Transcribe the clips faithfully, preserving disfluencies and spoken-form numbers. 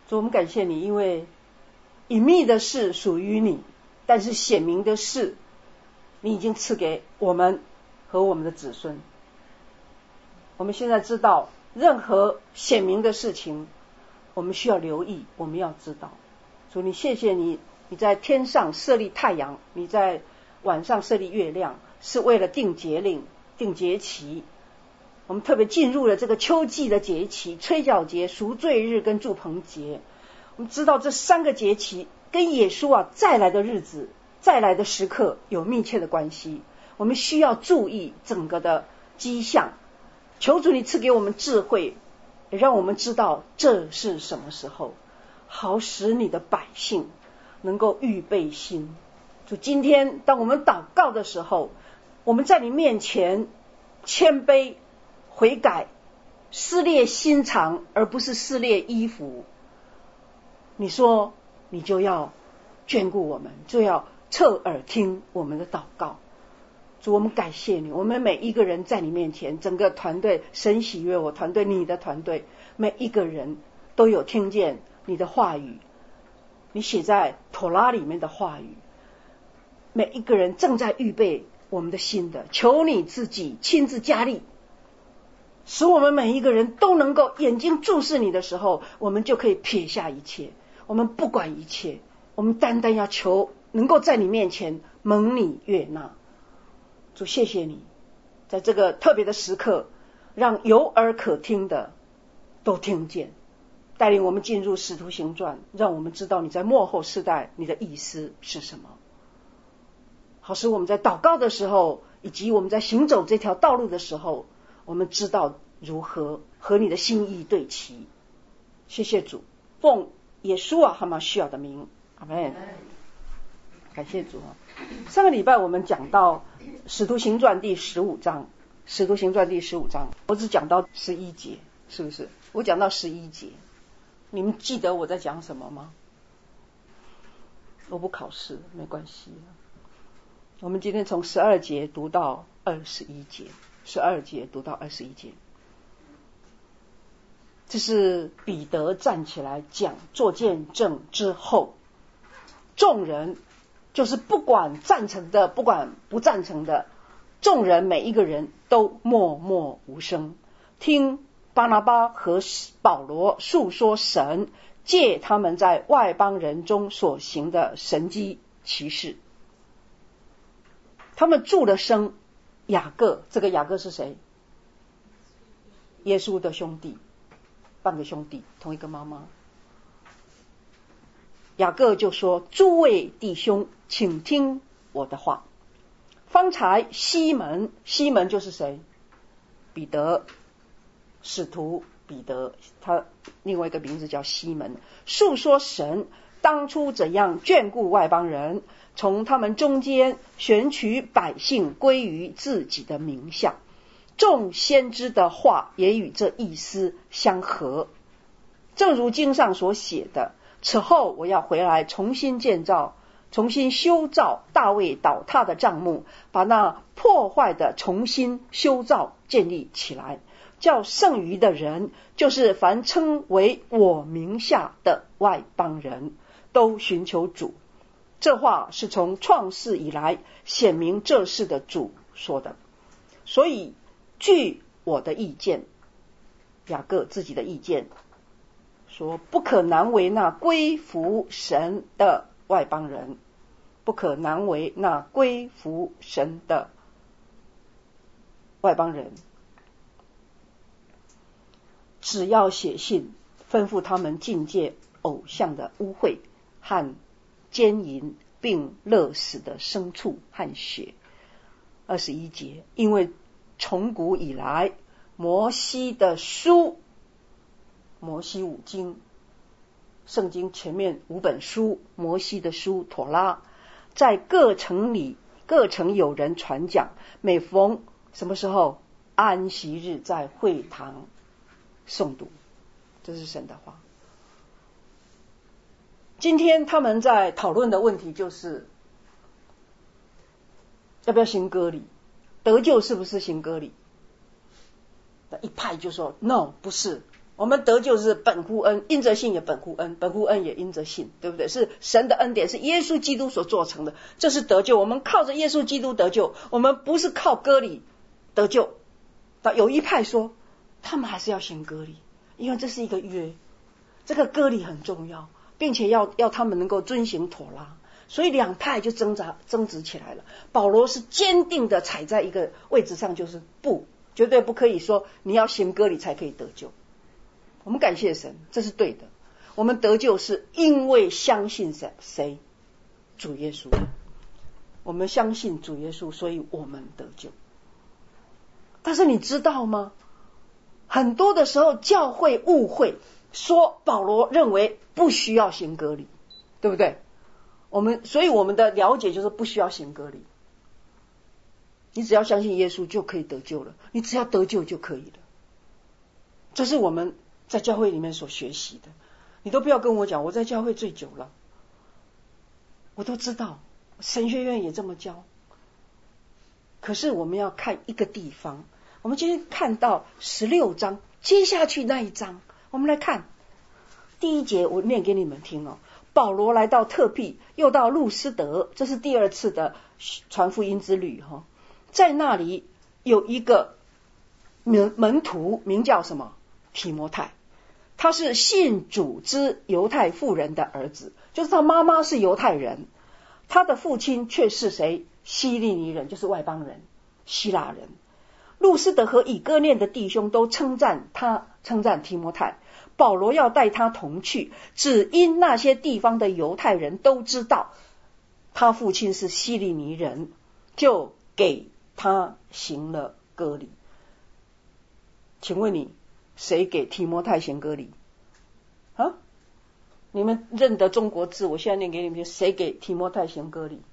主，我们感谢你，因为隐秘的事属于你，但是显明的事你已经赐给我们和我们的子孙。我们现在知道任何显明的事情我们需要留意，我们要知道。主，你谢谢你，你在天上设立太阳，你在晚上设立月亮，是为了定节令、定节期。我们特别进入了这个秋季的节期，吹角节、赎罪日跟祝棚节。我们知道这三个节期跟耶稣啊再来的日子、再来的时刻有密切的关系，我们需要注意整个的迹象。求主你赐给我们智慧，也让我们知道这是什么时候，好使你的百姓能够预备心。主，今天当我们祷告的时候，我们在你面前谦卑悔改，撕裂心肠，而不是撕裂衣服。你说你就要眷顾我们，就要侧耳听我们的祷告。主，我们感谢你，我们每一个人在你面前，整个团队，神喜悦我团队，你的团队，每一个人都有听见你的话语，你写在妥拉里面的话语，每一个人正在预备我们的心的，求你自己亲自加力，使我们每一个人都能够眼睛注视你的时候，我们就可以撇下一切，我们不管一切，我们单单要求能够在你面前蒙你悦纳。主，谢谢你在这个特别的时刻，让有耳可听的都听见，带领我们进入使徒行传，让我们知道你在末后世代你的意思是什么，好使我们在祷告的时候，以及我们在行走这条道路的时候，我们知道如何和你的心意对齐。谢谢主，奉耶稣啊哈马需要的名，阿们。感谢主啊！上个礼拜我们讲到使徒行传第十五章，使徒行传第十五章，我只讲到十一节，是不是？我讲到十一节，你们记得我在讲什么吗？我不考试，没关系。我们今天从十二节读到二十一节，十二节读到二十一节，这是彼得站起来讲做见证之后，众人就是不管赞成的不管不赞成的，众人每一个人都默默无声，听巴拿巴和保罗述说神借他们在外邦人中所行的神迹奇事。他们住了生雅各，这个雅各是谁？耶稣的兄弟，半个兄弟，同一个妈妈。雅各就说：诸位弟兄，请听我的话。方才西门，西门就是谁？彼得，使徒彼得，他另外一个名字叫西门，述说神当初怎样眷顾外邦人，从他们中间选取百姓归于自己的名下。众先知的话也与这意思相合，正如经上所写的，此后我要回来重新建造，重新修造大卫倒塌的帐幕，把那破坏的重新修造建立起来，叫剩余的人，就是凡称为我名下的外邦人，都寻求主。这话是从创世以来显明这事的主说的。所以据我的意见，雅各自己的意见说，不可难为那归服神的外邦人，不可难为那归服神的外邦人，只要写信吩咐他们禁戒偶像的污秽和奸淫，并勒死的牲畜和血。二十一节，因为从古以来，摩西的书，摩西五经，圣经前面五本书，摩西的书妥拉，在各城里各城有人传讲，每逢什么时候？安息日在会堂诵读，这是神的话。今天他们在讨论的问题就是要不要行割礼，得救是不是行割礼？一派就说 no， 不是， 我们得救是本乎恩，因着信也本乎恩，本乎恩也因着信，对不对？是神的恩典，是耶稣基督所做成的，这是得救。我们靠着耶稣基督得救，我们不是靠割礼得救。有一派说他们还是要行割礼，因为这是一个约，这个割礼很重要，并且要要他们能够遵行妥拉，所以两派就挣扎争执起来了。保罗是坚定的踩在一个位置上，就是不，绝对不可以说你要行割礼才可以得救。我们感谢神，这是对的。我们得救是因为相信谁？主耶稣。我们相信主耶稣，所以我们得救。但是你知道吗？很多的时候教会误会，说保罗认为不需要行割礼，对不对？我们所以我们的了解就是不需要行割礼，你只要相信耶稣就可以得救了，你只要得救就可以了。这是我们在教会里面所学习的。你都不要跟我讲我在教会最久了，我都知道，神学院也这么教。可是我们要看一个地方，我们今天看到十六章接下去那一章，我们来看第一节，我念给你们听哦。保罗来到特庇，又到路斯德，这是第二次的传福音之旅哈。在那里有一个门门徒，名叫什么？提摩太，他是信主之犹太妇人的儿子，就是他妈妈是犹太人，他的父亲却是谁？希利尼人，就是外邦人，希腊人。路斯德和以哥念的弟兄都称赞他，称赞提摩太。保罗要带他同去，只因那些地方的犹太人都知道他父亲是希利尼人，就给他行了割礼。请问你，谁给提摩太行割礼啊？你们认得中国字，我现在念给你们听，谁给提摩太行割礼？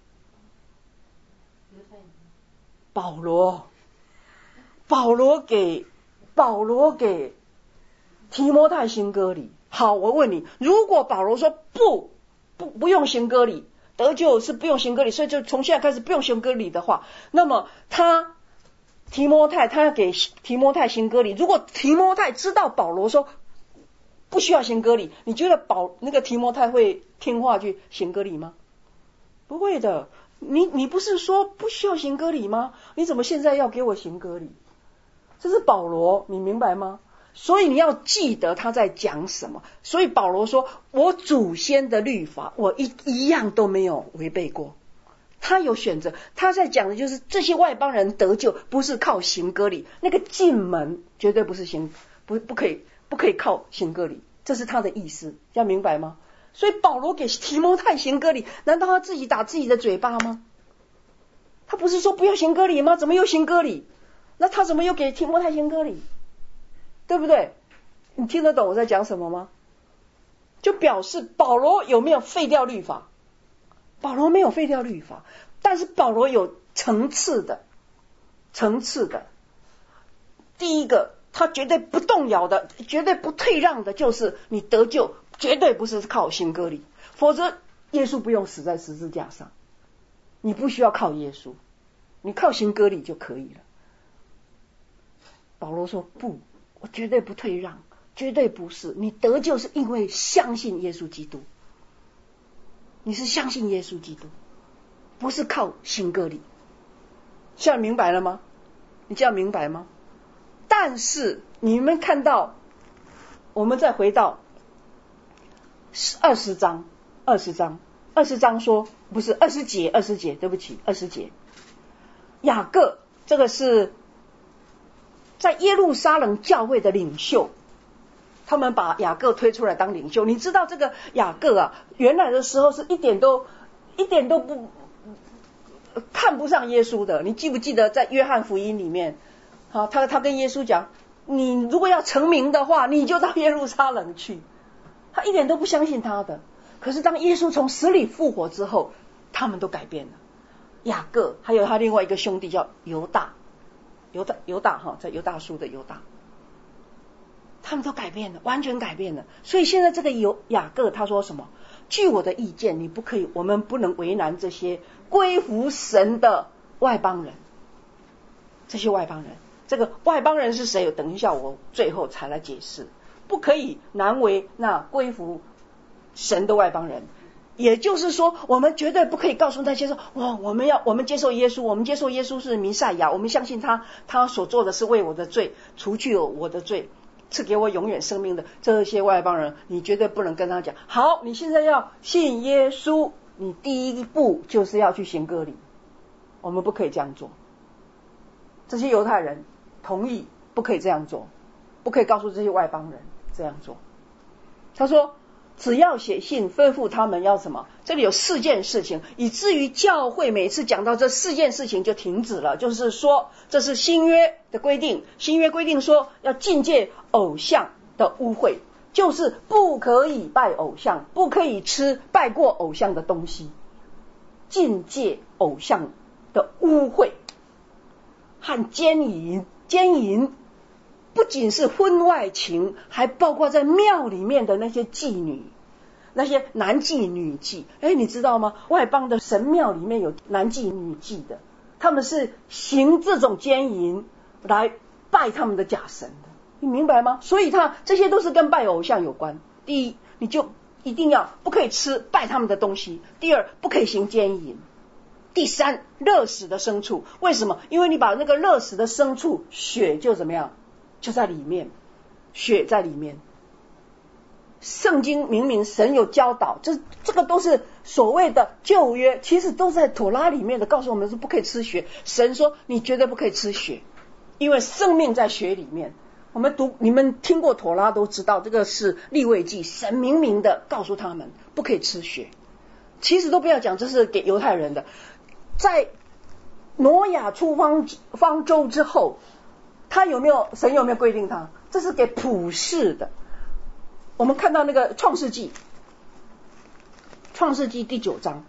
保罗。保罗给保罗给提摩太行割礼。好，我问你，如果保罗说不不不用行割礼，得救是不用行割礼，所以就从现在开始不用行割礼的话，那么他提摩太他要给提摩太行割礼。如果提摩太知道保罗说不需要行割礼，你觉得保那个提摩太会听话去行割礼吗？不会的。你你不是说不需要行割礼吗？你怎么现在要给我行割礼？这是保罗，你明白吗？所以你要记得他在讲什么。所以保罗说，我祖先的律法我一一样都没有违背过。他有选择，他在讲的就是这些外邦人得救不是靠行割礼，那个进门绝对不是行，不不可以不可以靠行割礼，这是他的意思，要明白吗？所以保罗给提摩太行割礼，难道他自己打自己的嘴巴吗？他不是说不要行割礼吗？怎么又行割礼？那他怎么又给提摩太行割礼？对不对？你听得懂我在讲什么吗？就表示保罗有没有废掉律法？保罗没有废掉律法，但是保罗有层次的层次的。第一个，他绝对不动摇的，绝对不退让的，就是你得救绝对不是靠行割礼，否则耶稣不用死在十字架上，你不需要靠耶稣，你靠行割礼就可以了。保罗说不，我绝对不退让，绝对不是，你得救是因为相信耶稣基督，你是相信耶稣基督，不是靠行割礼。现在明白了吗？你这样明白吗？但是你们看到，我们再回到二十章，二十章，二十章说不是二十节，二十节，对不起，二十节。雅各，这个是在耶路撒冷教会的领袖，他们把雅各推出来当领袖。你知道这个雅各啊，原来的时候是一点都一点都不看不上耶稣的。你记不记得在约翰福音里面，好，他他跟耶稣讲，你如果要成名的话，你就到耶路撒冷去。他一点都不相信他的。可是当耶稣从死里复活之后，他们都改变了。雅各还有他另外一个兄弟叫犹大，犹大犹大哈，在犹大书的犹大，他们都改变了，完全改变了。所以现在这个犹雅各他说什么？据我的意见，你不可以，我们不能为难这些归服神的外邦人。这些外邦人，这个外邦人是谁？等一下我最后才来解释。 不可以难为那归服神的外邦人。也就是说，我们绝对不可以告诉那些说，哇，我们要我们接受耶稣，我们接受耶稣是弥赛亚，我们相信他，他所做的是为我的罪除去我的罪，赐给我永远生命的。这些外邦人，你绝对不能跟他讲，好，你现在要信耶稣，你第一步就是要去行割礼。我们不可以这样做。这些犹太人同意不可以这样做，不可以告诉这些外邦人这样做。他说只要写信吩咐他们要什么，这里有四件事情，以至于教会每次讲到这四件事情就停止了。就是说这是新约的规定，新约规定说要禁戒偶像的污秽，就是不可以拜偶像，不可以吃拜过偶像的东西，禁戒偶像的污秽和奸淫。奸淫不仅是婚外情，还包括在庙里面的那些妓女，那些男妓女妓。哎，你知道吗？外邦的神庙里面有男妓女妓的，他们是行这种奸淫来拜他们的假神的，你明白吗？所以他这些都是跟拜偶像有关。第一，你就一定要不可以吃拜他们的东西；第二，不可以行奸淫；第三，热死的牲畜。为什么？因为你把那个热死的牲畜血就怎么样，就在里面，血在里面。圣经明明神有教导，这这个都是所谓的旧约，其实都在妥拉里面的，告诉我们是不可以吃血。神说你绝对不可以吃血，因为生命在血里面。我们读，你们听过妥拉都知道，这个是利未记，神明明的告诉他们不可以吃血。其实都不要讲这是给犹太人的，在挪亚出方方舟之后，他有没有神有没有规定他？这是给普世的。我们看到那个创世纪，创世纪第九章，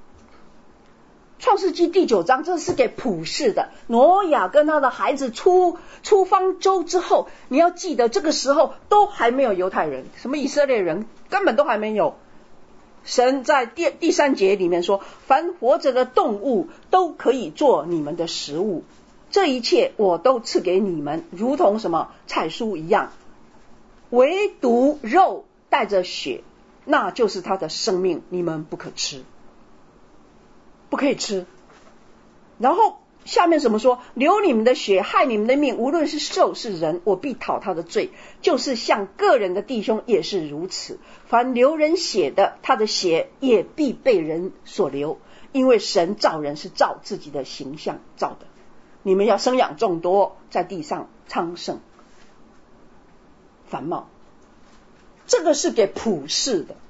创世纪第九章，这是给普世的。挪亚跟他的孩子出出方舟之后，你要记得这个时候都还没有犹太人，什么以色列人根本都还没有。神在第第三节里面说，凡活着的动物都可以做你们的食物，这一切我都赐给你们，如同什么菜蔬一样，唯独肉带着血，那就是他的生命，你们不可吃，不可以吃。然后下面怎么说？流你们的血，害你们的命，无论是兽是人，我必讨他的罪，就是像个人的弟兄也是如此。凡流人血的，他的血也必被人所流，因为神造人是照自己的形象造的。你们要生养众多，在地上昌盛繁茂。这个是给普世的，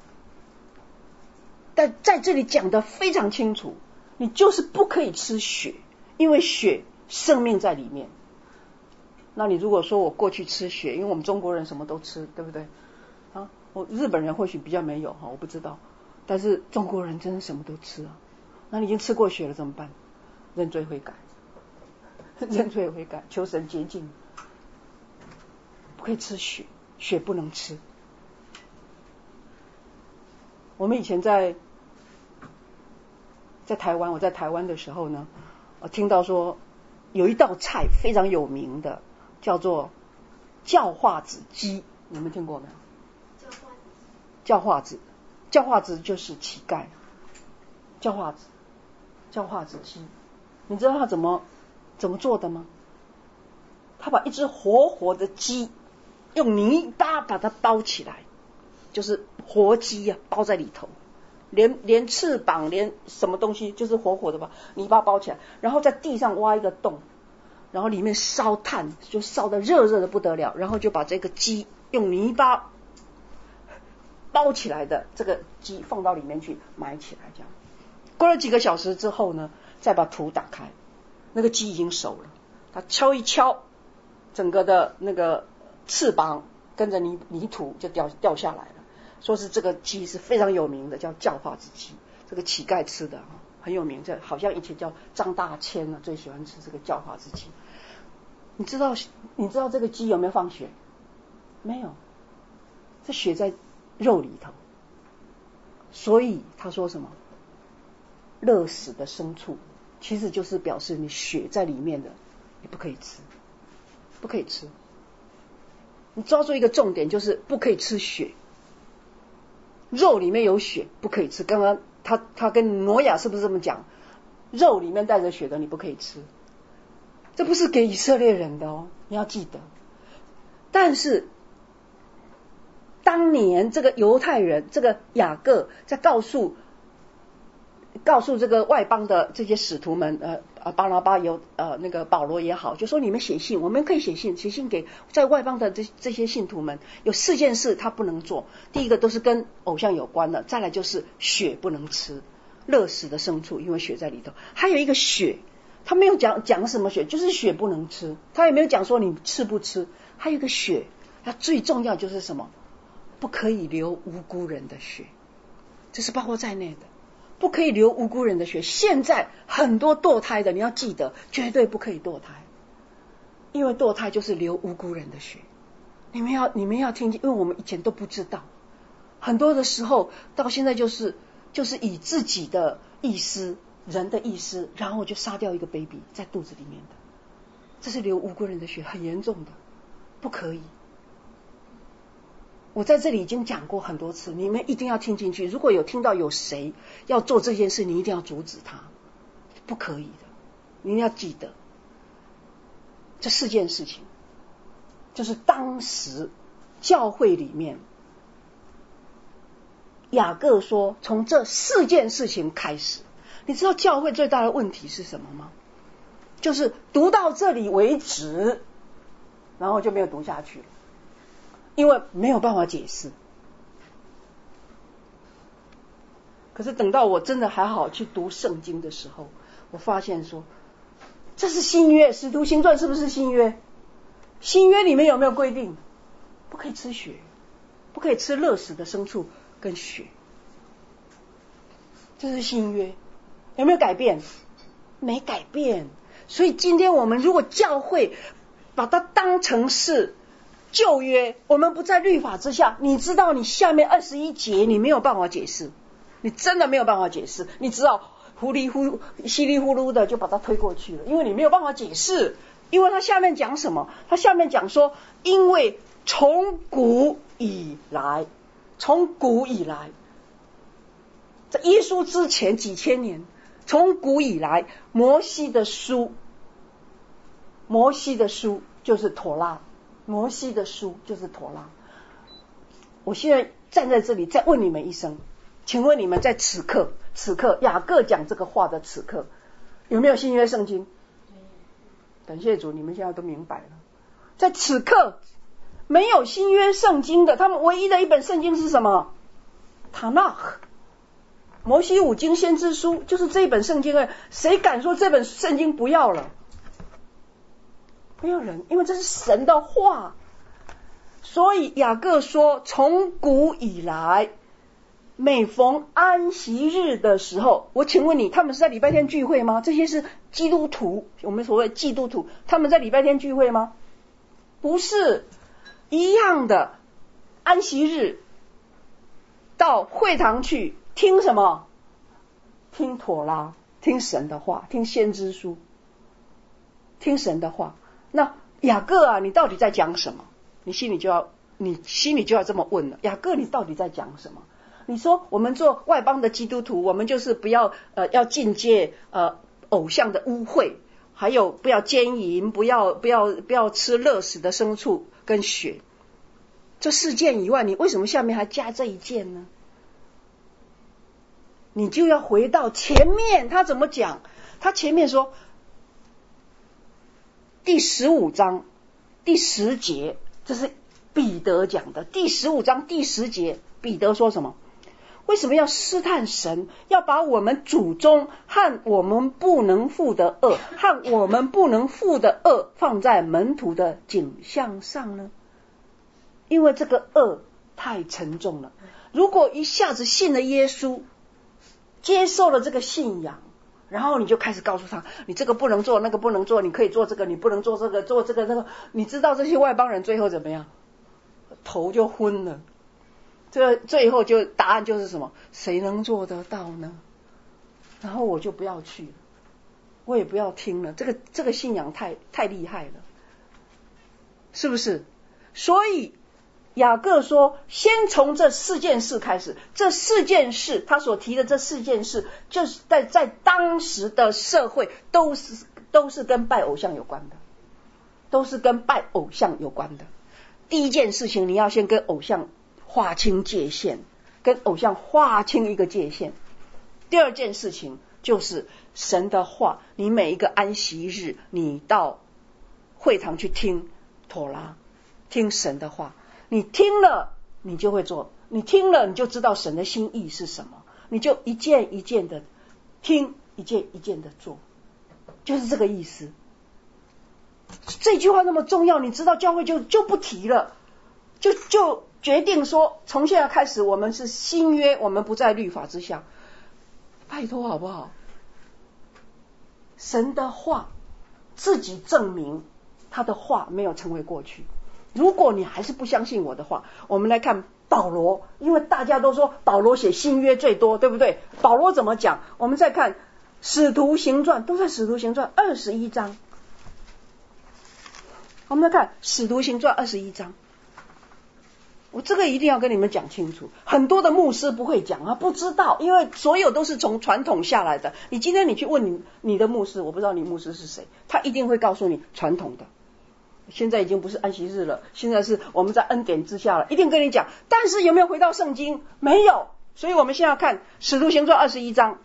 但在这里讲得非常清楚，你就是不可以吃血，因为血生命在里面。那你如果说我过去吃血，因为我们中国人什么都吃，对不对啊？我日本人或许比较没有，我不知道，但是中国人真的什么都吃啊。那你已经吃过血了怎么办？认罪悔改，认罪悔改，求神洁净。不可以吃血，血不能吃。我们以前在在台湾，我在台湾的时候呢，我听到说有一道菜非常有名的，叫做叫化子鸡，你们听过没有？叫化子，叫化子就是乞丐，叫化子，叫化子鸡，你知道他怎么怎么做的吗？他把一只活活的鸡用泥巴把它包起来，就是活鸡啊，包在里头，连连翅膀连什么东西就是活活的吧，泥巴包起来，然后在地上挖一个洞，然后里面烧炭，就烧得热热的不得了，然后就把这个鸡用泥巴包起来的这个鸡放到里面去埋起来，这样过了几个小时之后呢，再把土打开，那个鸡已经熟了，他敲一敲，整个的那个翅膀跟着泥泥土就掉掉下来了。说是这个鸡是非常有名的，叫叫化子鸡，这个乞丐吃的很有名，这好像以前叫张大千啊，最喜欢吃这个叫化子鸡。你知道你知道这个鸡有没有放血？没有，这血在肉里头。所以他说什么热死的牲畜，其实就是表示你血在里面的，你不可以吃，不可以吃。 你抓住一个重点，就是不可以吃血，肉里面有血不可以吃。刚刚他他跟挪亚是不是这么讲？肉里面带着血的你不可以吃，这不是给以色列人的哦，你要记得。但是当年这个犹太人，这个雅各在告诉告诉这个外邦的这些使徒们，呃呃巴拿巴有呃那个保罗也好，就说你们写信，我们可以写信，写信给在外邦的这这些信徒们，有四件事他不能做。第一个都是跟偶像有关的，再来就是血不能吃，勒死的牲畜，因为血在里头。还有一个血，他没有讲讲什么血，就是血不能吃，他也没有讲说你吃不吃。还有一个血，它最重要就是什么？不可以流无辜人的血，这是包括在内的。不可以流无辜人的血。现在很多堕胎的，你要记得，绝对不可以堕胎，因为堕胎就是流无辜人的血。你们要你们要听，因为我们以前都不知道，很多的时候到现在就是就是以自己的意思，人的意思，然后就杀掉一个 baby 在肚子里面的，这是流无辜人的血，很严重的，不可以。我在这里已经讲过很多次，你们一定要听进去。如果有听到有谁要做这件事，你一定要阻止他，不可以的。你一定要记得这四件事情，就是当时教会里面雅各说从这四件事情开始。你知道教会最大的问题是什么吗？就是读到这里为止，然后就没有读下去了，因为没有办法解释。可是等到我真的还好去读圣经的时候，我发现说这是新约，使徒行传是不是新约？新约里面有没有规定不可以吃血，不可以吃勒死的牲畜跟血？这是新约，有没有改变？没改变。所以今天我们如果教会把它当成是旧约，我们不在律法之下，你知道你下面二十一节你没有办法解释，你真的没有办法解释，你只好糊里糊稀里糊涂的就把它推过去了，因为你没有办法解释。因为他下面讲什么？他下面讲说，因为从古以来，从古以来，在耶稣之前几千年，从古以来，摩西的书，摩西的书就是妥拉，摩西的书就是妥拉。我现在站在这里再问你们一声，请问你们在此刻此刻雅各讲这个话的此刻，有没有新约圣经？感谢主，你们现在都明白了。在此刻没有新约圣经的，他们唯一的一本圣经是什么？塔纳赫，摩西五经先知书，就是这一本圣经而已。谁敢说这本圣经不要了？没有人，因为这是神的话。所以雅各说，从古以来，每逢安息日的时候，我请问你，他们是在礼拜天聚会吗？这些是基督徒，我们所谓基督徒，他们在礼拜天聚会吗？不是，一样的，安息日到会堂去听什么？听妥拉，听神的话，听先知书，听神的话。那雅各啊，你到底在讲什么？你心里就要，你心里就要这么问了。雅各，你到底在讲什么？你说我们做外邦的基督徒，我们就是不要呃要禁戒呃偶像的污秽，还有不要奸淫，不要不要不要吃勒死的牲畜跟血。这四件以外，你为什么下面还加这一件呢？你就要回到前面，他怎么讲？他前面说第十五章第十节，这是彼得讲的。第十五章第十节，彼得说什么？为什么要试探神？要把我们祖宗和我们不能负的恶，和我们不能负的恶放在门徒的颈项上呢？因为这个恶太沉重了。如果一下子信了耶稣，接受了这个信仰，然后你就开始告诉他，你这个不能做，那个不能做，你可以做这个，你不能做这个，做这个那个。你知道这些外邦人最后怎么样？头就昏了。这最后就答案就是什么？谁能做得到呢？然后我就不要去了，我也不要听了。这个这个信仰太太厉害了，是不是？ 所以雅各说，先从这四件事开始。这四件事，他所提的这四件事，就是在在当时的社会都是都是跟拜偶像有关的，都是跟拜偶像有关的。第一件事情，你要先跟偶像划清界限，跟偶像划清一个界限。第二件事情就是神的话，你每一个安息日，你到会堂去听妥拉，听神的话，你听了你就会做，你听了你就知道神的心意是什么，你就一件一件的听，一件一件的做，就是这个意思。这句话那么重要，你知道教会就就不提了，就就决定说从现在开始我们是新约，我们不在律法之下。拜托好不好？神的话自己证明他的话没有成为过去。如果你还是不相信我的话，我们来看保罗，因为大家都说保罗写新约最多，对不对？保罗怎么讲？我们再看使徒行传，都在使徒行传二十一章。我们来看使徒行传二十一章，我这个一定要跟你们讲清楚。很多的牧师不会讲啊，不知道，因为所有都是从传统下来的。你今天你去问你你的牧师，我不知道你牧师是谁，他一定会告诉你传统的。现在已经不是安息日了，现在是我们在恩典之下了，一定跟你讲。但是有没有回到圣经？没有。所以我们现在要看使徒行传二十一章，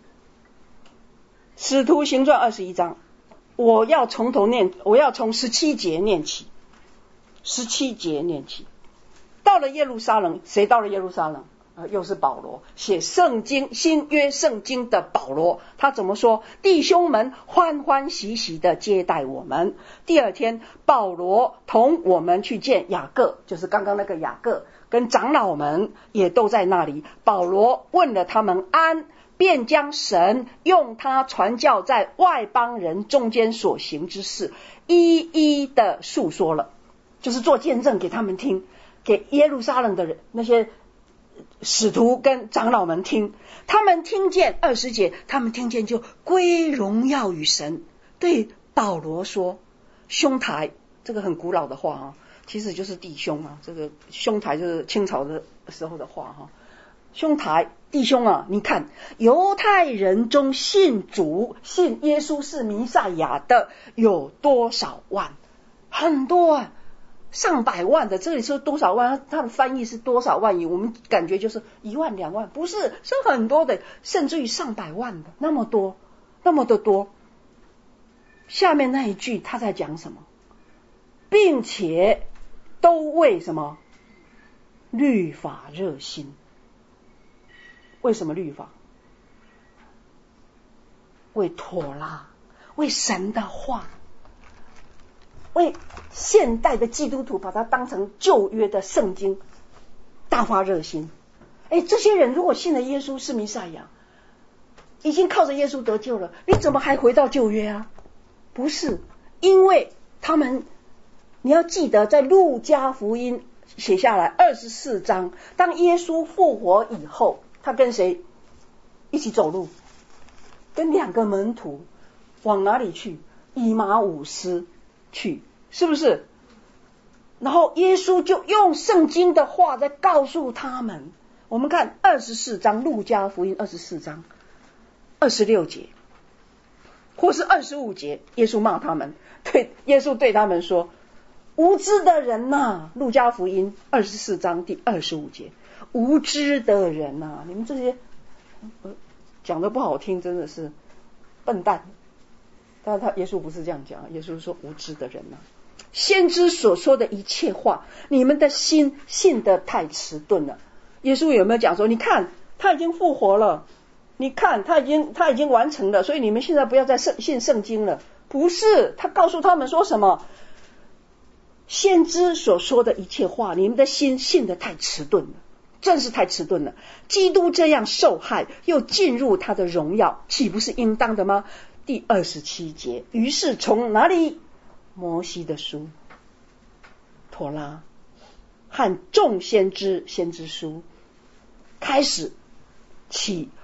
使徒行传二十一章，我要从头念，我要从十七节念起，十七节念起。到了耶路撒冷，谁到了耶路撒冷？呃，又是保罗，写圣经新约圣经的保罗，他怎么说？弟兄们欢欢喜喜的接待我们。第二天，保罗同我们去见雅各，就是刚刚那个雅各，跟长老们也都在那里。保罗问了他们安，便将神用他传教在外邦人中间所行之事一一的述说了，就是做见证给他们听，给耶路撒冷的人那些使徒跟长老们听。他们听见二十节，他们听见就归荣耀与神，对保罗说，兄台，这个很古老的话啊，其实就是弟兄啊，这个兄台就是清朝的时候的话哈。兄台弟兄啊，你看犹太人中信主信耶稣是弥赛亚的有多少万？很多啊，上百万的。这里说多少万，他的翻译是多少万亿，我们感觉就是一万两万，不是，是很多的，甚至于上百万的，那么多那么的多。下面那一句他在讲什么？并且都为什么？律法热心。为什么律法？为妥拉，为神的话，为现代的基督徒把它当成旧约的圣经，大发热心。哎，这些人如果信了耶稣是弥赛亚，已经靠着耶稣得救了，你怎么还回到旧约啊？不是，因为他们，你要记得在路加福音写下来二十四章，当耶稣复活以后，他跟谁一起走路？跟两个门徒往哪里去？以马忤斯去，是不是？然后耶稣就用圣经的话在告诉他们。我们看二十四章，路加福音二十四章二十六节或是二十五节，耶稣骂他们，对，耶稣对他们说，无知的人呐、啊，路加福音二十四章第二十五节，无知的人呐、啊，你们这些讲的不好听，真的是笨蛋。但是他耶稣不是这样讲，耶稣说无知的人呐、啊，先知所说的一切话，你们的心信得太迟钝了。耶稣有没有讲说，你看他已经复活了，你看他已经他已经完成了，所以你们现在不要再信圣经了？不是，他告诉他们说什么？先知所说的一切话，你们的心信得太迟钝了，真是太迟钝了。基督这样受害，又进入他的荣耀，岂不是应当的吗？第二十七节，于是从哪里？摩西的书、妥拉和众先知先知书开始起，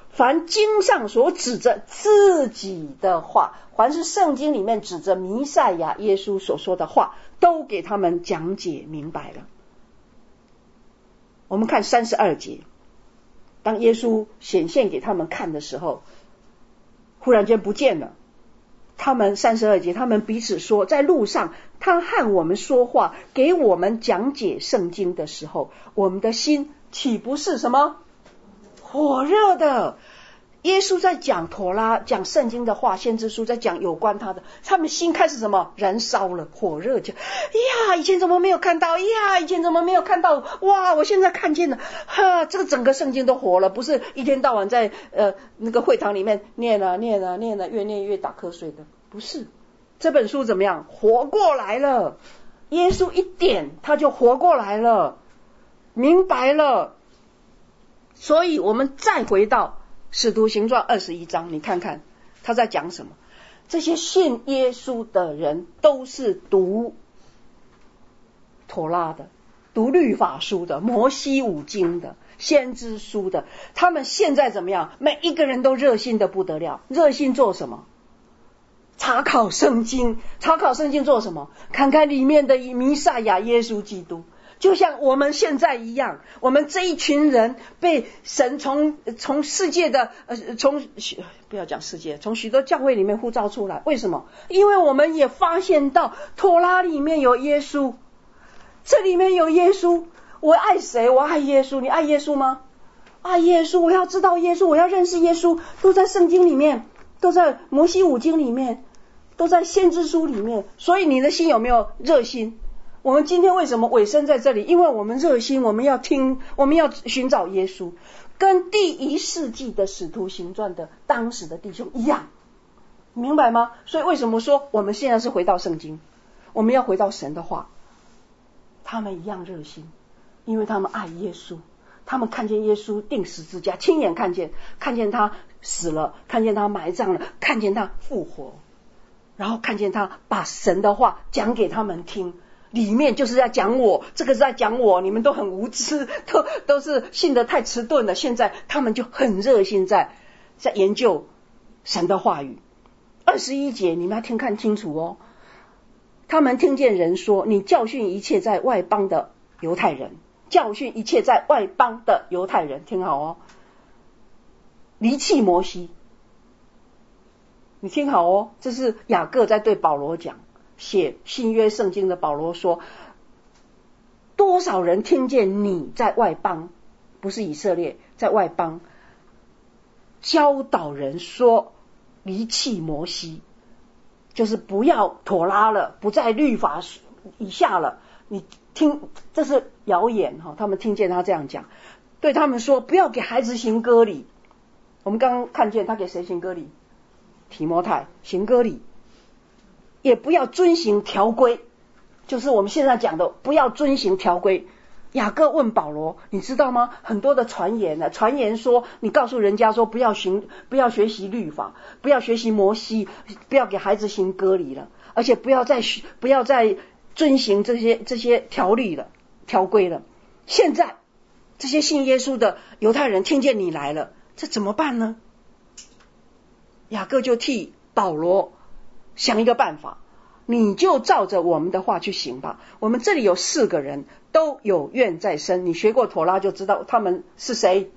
凡经上所指着自己的话，凡是圣经里面指着弥赛亚耶稣所说的话，都给他们讲解明白了。我们看三十二节，当耶稣显现给他们看的时候，忽然间不见了。他们三十二节，他们彼此说，在路上他和我们说话，给我们讲解圣经的时候，我们的心岂不是什么火热的？耶稣在讲妥拉，讲圣经的话，先知书在讲有关他的，他们心开始什么燃烧了，火热，就呀，以前怎么没有看到呀，以前怎么没有看到，哇，我现在看见了，哈，这个整个圣经都活了，不是一天到晚在呃那个会堂里面念啊念啊念啊，越念越打瞌睡的，不是，这本书怎么样，活过来了，耶稣一点他就活过来了，明白了。所以我们再回到使徒行传二十一章，你看看他在讲什么。这些信耶稣的人都是读妥拉的，读律法书的，摩西五经的，先知书的，他们现在怎么样？每一个人都热心的不得了。热心做什么？查考圣经。查考圣经做什么？看看里面的弥赛亚耶稣基督。就像我们现在一样，我们这一群人被神从从世界的呃从不要讲世界，从许多教会里面呼召出来。为什么？因为我们也发现到妥拉里面有耶稣，这里面有耶稣。我爱谁？我爱耶稣。你爱耶稣吗？爱耶稣。我要知道耶稣，我要认识耶稣，都在圣经里面，都在摩西五经里面，都在先知书里面。所以你的心有没有热心？我们今天为什么尾声在这里？因为我们热心，我们要听，我们要寻找耶稣，跟第一世纪的使徒行传的当时的弟兄一样，明白吗？所以为什么说我们现在是回到圣经，我们要回到神的话，他们一样热心，因为他们爱耶稣，他们看见耶稣钉十字架，亲眼看见，看见他死了，看见他埋葬了，看见他复活，然后看见他把神的话讲给他们听，里面就是在讲我，这个是在讲我，你们都很无知，都都是信得太迟钝了。现在他们就很热心在在研究神的话语。二十一节你们要听看清楚哦。他们听见人说，你教训一切在外邦的犹太人，教训一切在外邦的犹太人，听好哦，离弃摩西。你听好哦，这是雅各在对保罗讲，写新约圣经的保罗说，多少人听见你在外邦，不是以色列，在外邦教导人说离弃摩西，就是不要妥拉了，不在律法以下了。你听，这是谣言，他们听见他这样讲，对他们说不要给孩子行割礼。我们刚刚看见他给谁行割礼？提摩太行割礼。也不要遵行条规，就是我们现在讲的不要遵行条规。雅各问保罗，你知道吗？很多的传言呢，传言说你告诉人家说不要行，不要学习律法，不要学习摩西，不要给孩子行割礼了，而且不要再不要再遵行这些这些条例了、条规了。现在这些信耶稣的犹太人听见你来了，这怎么办呢？雅各就替保罗想一个办法，你就照着我们的话去行吧。我们这里有四个人都有愿在身，你学过妥拉就知道他们是谁，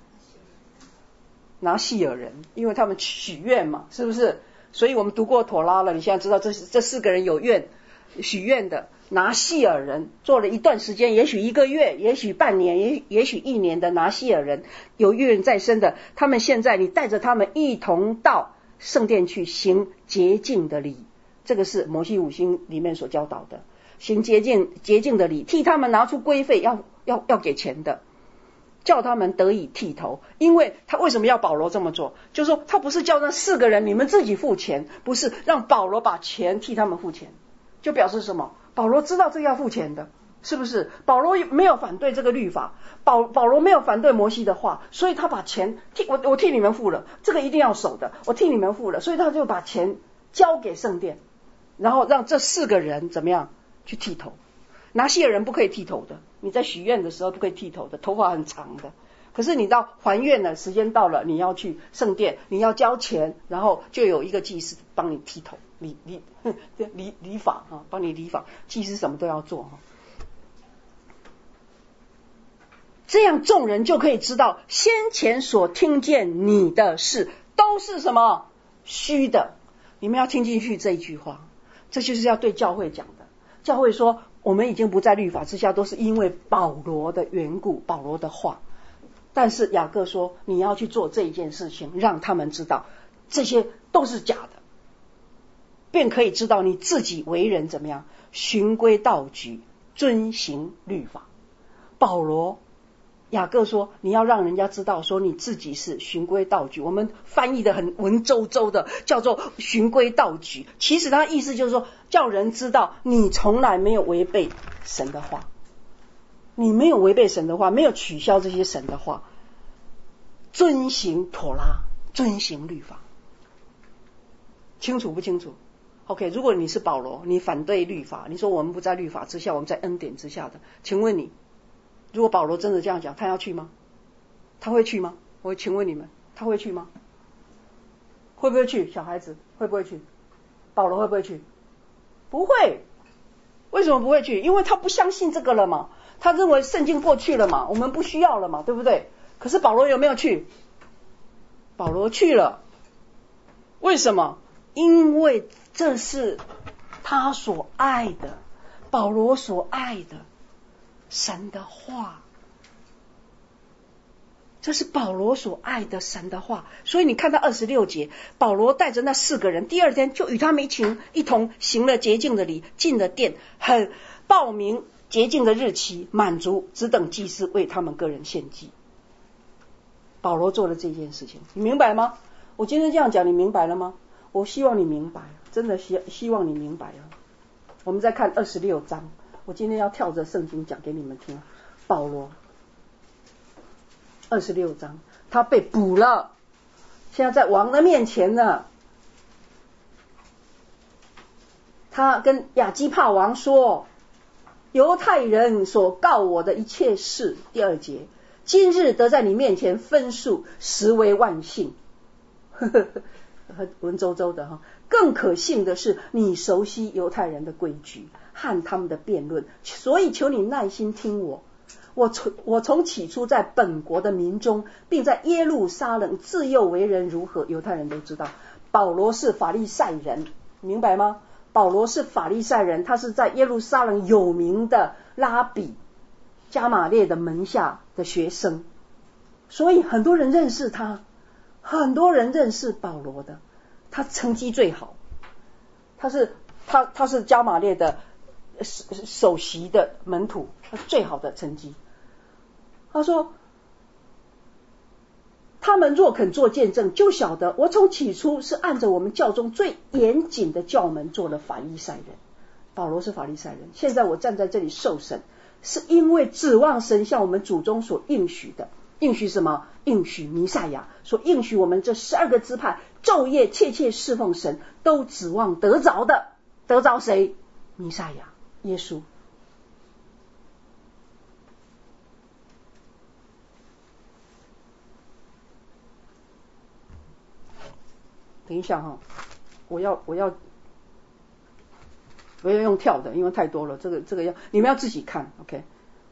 拿细尔人，因为他们许愿嘛，是不是？所以我们读过妥拉了，你现在知道这这四个人有愿许愿的。拿细尔人做了一段时间，也许一个月，也许半年，也也许一年的拿细尔人有愿在身的，他们现在你带着他们一同到圣殿去行洁净的礼，这个是摩西五经里面所教导的，行洁净洁净的礼，替他们拿出规费，要要要给钱的，叫他们得以剃头。因为他为什么要保罗这么做？就是说他不是叫那四个人你们自己付钱，不是让保罗把钱替他们付钱，就表示什么？保罗知道这个要付钱的，是不是？保罗没有反对这个律法，保保罗没有反对摩西的话，所以他把钱替我我替你们付了，这个一定要守的，我替你们付了，所以他就把钱交给圣殿，然后让这四个人怎么样去剃头。拿细尔人不可以剃头的，你在许愿的时候不可以剃头的，头发很长的， 可是你到还愿了，时间到了，你要去圣殿，你要交钱，然后就有一个祭司帮你剃头，理理理理发啊，帮你理发，祭司什么都要做哈。这样众人就可以知道，先前所听见你的事都是什么虚的。你们要听进去这一句话，这就是要对教会讲的。教会说，我们已经不在律法之下，都是因为保罗的缘故，保罗的话。但是雅各说，你要去做这一件事情，让他们知道这些都是假的，便可以知道你自己为人怎么样，循规蹈矩，遵行律法。保罗雅各说，你要让人家知道说你自己是循规蹈矩，我们翻译的很文绉绉的，叫做循规蹈矩。其实他意思就是说，叫人知道你从来没有违背神的话，你没有违背神的话，没有取消这些神的话，遵行妥拉，遵行律法。清楚不清楚？ OK， 如果你是保罗，你反对律法，你说我们不在律法之下，我们在恩典之下的，请问你，如果保罗真的这样讲，他要去吗？他会去吗？我请问你们，他会去吗？会不会去？小孩子会不会去？保罗会不会去？不会。为什么不会去？因为他不相信这个了嘛，他认为圣经过去了嘛，我们不需要了嘛，对不对？可是保罗有没有去？保罗去了。为什么？因为这是他所爱的，保罗所爱的神的话，这是保罗所爱的神的话。所以你看到二十六节，保罗带着那四个人，第二天就与他们一起一同行了洁净的礼，进了殿，很报明洁净的日期，满足，只等祭司为他们个人献祭。保罗做了这件事情，你明白吗？我今天这样讲，你明白了吗？我希望你明白，真的希希望你明白了。我们再看二十六章，我今天要跳着圣经讲给你们听。保罗二十六章，他被捕了，现在在王的面前呢。他跟亚基帕王说，犹太人所告我的一切事，第二节，今日得在你面前分述，实为万幸。呵呵呵，文绉绉的哈。更可信的是，你熟悉犹太人的规矩和他们的辩论，所以求你耐心听我。我从我从起初在本国的民中，并在耶路撒冷自幼为人如何，犹太人都知道。保罗是法利赛人，明白吗？保罗是法利赛人，他是在耶路撒冷有名的拉比加马列的门下的学生，所以很多人认识他，很多人认识保罗的。他成绩最好，他是他他是加马列的首席的门徒，他最好的成绩。他说，他们若肯做见证，就晓得我从起初是按着我们教中最严谨的教门做了法利赛人。保罗是法利赛人，现在我站在这里受审，是因为指望神向我们祖宗所应许的。应许什么？应许弥赛亚，所应许我们这十二个支派昼夜切切侍奉神，都指望得着的。得着谁？弥赛亚，耶稣。等一下哈，我要我要我要用跳的，因为太多了，这个这个要你们要自己看 ，OK。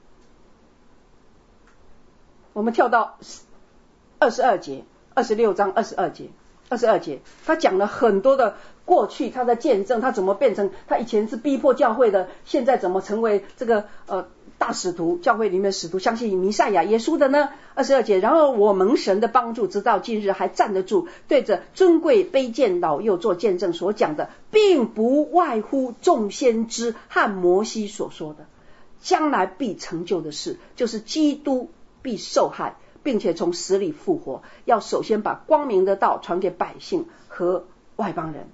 我们跳到二十二节，二十六章二十二节，二十二节，他讲了很多的过去，他的见证，他怎么变成，他以前是逼迫教会的，现在怎么成为这个呃大使徒，教会里面的使徒，相信弥赛亚耶稣的呢？二十二节，然后我蒙神的帮助，直到今日还站得住，对着尊贵卑贱老幼做见证，所讲的，并不外乎众先知和摩西所说的，将来必成就的事，就是基督必受害，并且从死里复活，要首先把光明的道传给百姓和外邦人。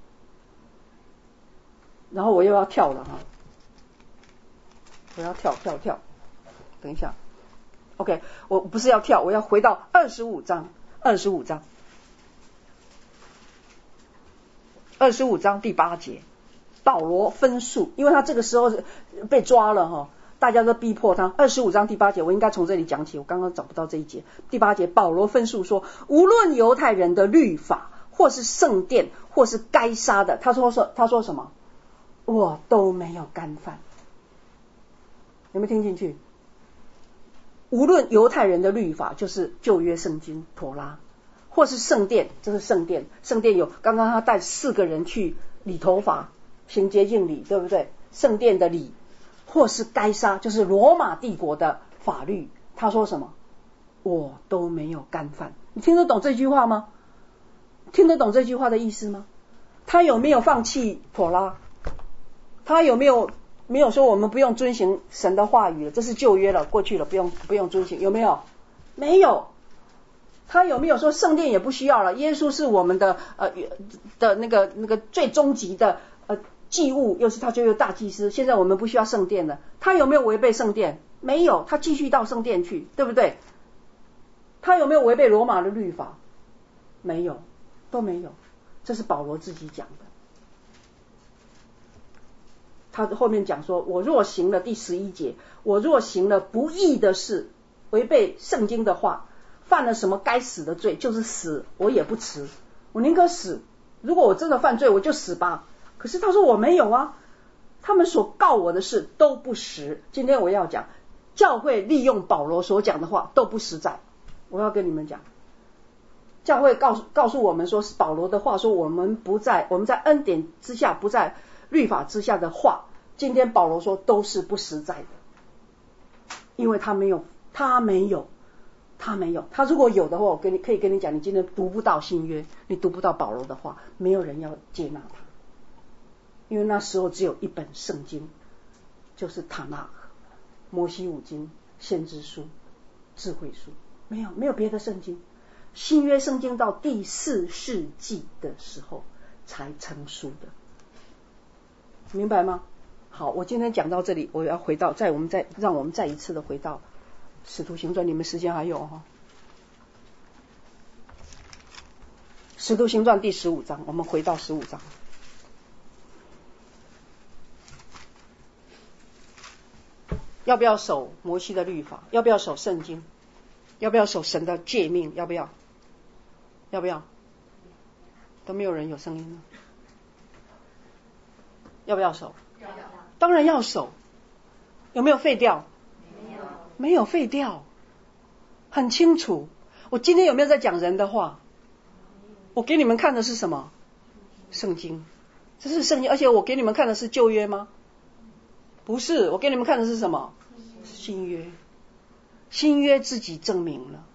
然后我又要跳了哈，我要跳跳跳，等一下 ，OK， 我不是要跳，我要回到二十五章，二十五章，二十五章第八节，保罗分述，因为他这个时候被抓了哈。 大家都逼迫他。二十五章第八节，我应该从这里讲起，我刚刚找不到这一节。第八节，保罗分述说，无论犹太人的律法，或是圣殿，或是该杀的，他说说他说什么？我都没有干犯。有没有听进去？无论犹太人的律法，就是旧约圣经妥拉，或是圣殿，这是圣殿。圣殿有刚刚他带四个人去理头发，行洁净礼，对不对？圣殿的礼，或是该杀，就是罗马帝国的法律。他说什么？我都没有干犯。你听得懂这句话吗？听得懂这句话的意思吗？他有没有放弃妥拉？他有没有没有说我们不用遵行神的话语了？这是旧约了，过去了，不用不用遵行，有没有？没有。他有没有说圣殿也不需要了？耶稣是我们的呃的那个那个最终极的呃祭物，又是他最后大祭司，现在我们不需要圣殿了。他有没有违背圣殿？没有，他继续到圣殿去，对不对？他有没有违背罗马的律法？没有，都没有。这是保罗自己讲的。他后面讲说，我若行了，第十一节，我若行了不义的事，违背圣经的话，犯了什么该死的罪，就是死，我也不辞，我宁可死。如果我真的犯罪，我就死吧。可是他说我没有啊，他们所告我的事都不实。今天我要讲，教会利用保罗所讲的话都不实在。我要跟你们讲，教会告诉告诉我们说，是保罗的话说，我们不在我们在恩典之下，不在律法之下的话，今天保罗说都是不实在的，因为他没有，他没有，他没有，他如果有的话，我跟你可以跟你讲，你今天读不到新约，你读不到保罗的话，没有人要接纳他，因为那时候只有一本圣经，就是塔纳、摩西五经、先知书、智慧书，没有没有别的圣经。新约圣经到第四世纪的时候才成书的，明白吗？好，我今天讲到这里，我要回到，再我们再让我们再一次的回到使徒行传，你们时间还有哈？使徒行传第十五章，我们回到十五章。要不要守摩西的律法？要不要守圣经？要不要守神的诫命？要不要？要不要？都没有人有声音了。要不要守？要。当然要守。有没有废掉？没有。没有废掉，很清楚。我今天有没有在讲人的话？我给你们看的是什么？圣经。这是圣经，而且我给你们看的是旧约吗？不是，我给你们看的是什么？新约。新约自己证明了。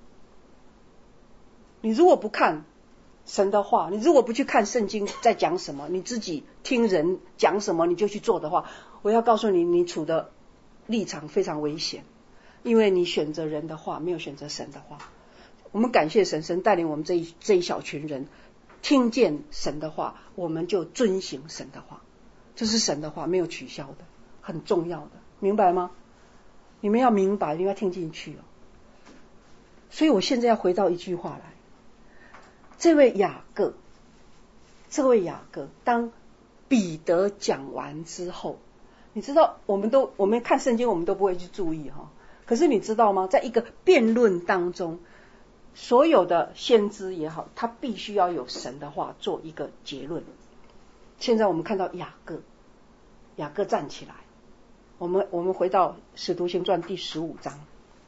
你如果不看神的话，你如果不去看圣经在讲什么，你自己听人讲什么你就去做的话，我要告诉你，你处的立场非常危险，因为你选择人的话，没有选择神的话。我们感谢神，神带领我们这一这一小群人听见神的话，我们就遵行神的话，这是神的话，没有取消的，很重要的，明白吗？你们要明白，你们要听进去哦。所以我现在要回到一句话来，这位雅各，这位雅各，当彼得讲完之后，你知道，我们都我们看圣经，我们都不会去注意哈。可是你知道吗？在一个辩论当中，所有的先知也好，他必须要有神的话做一个结论。现在我们看到雅各，雅各站起来。我们我们回到使徒行传第十五章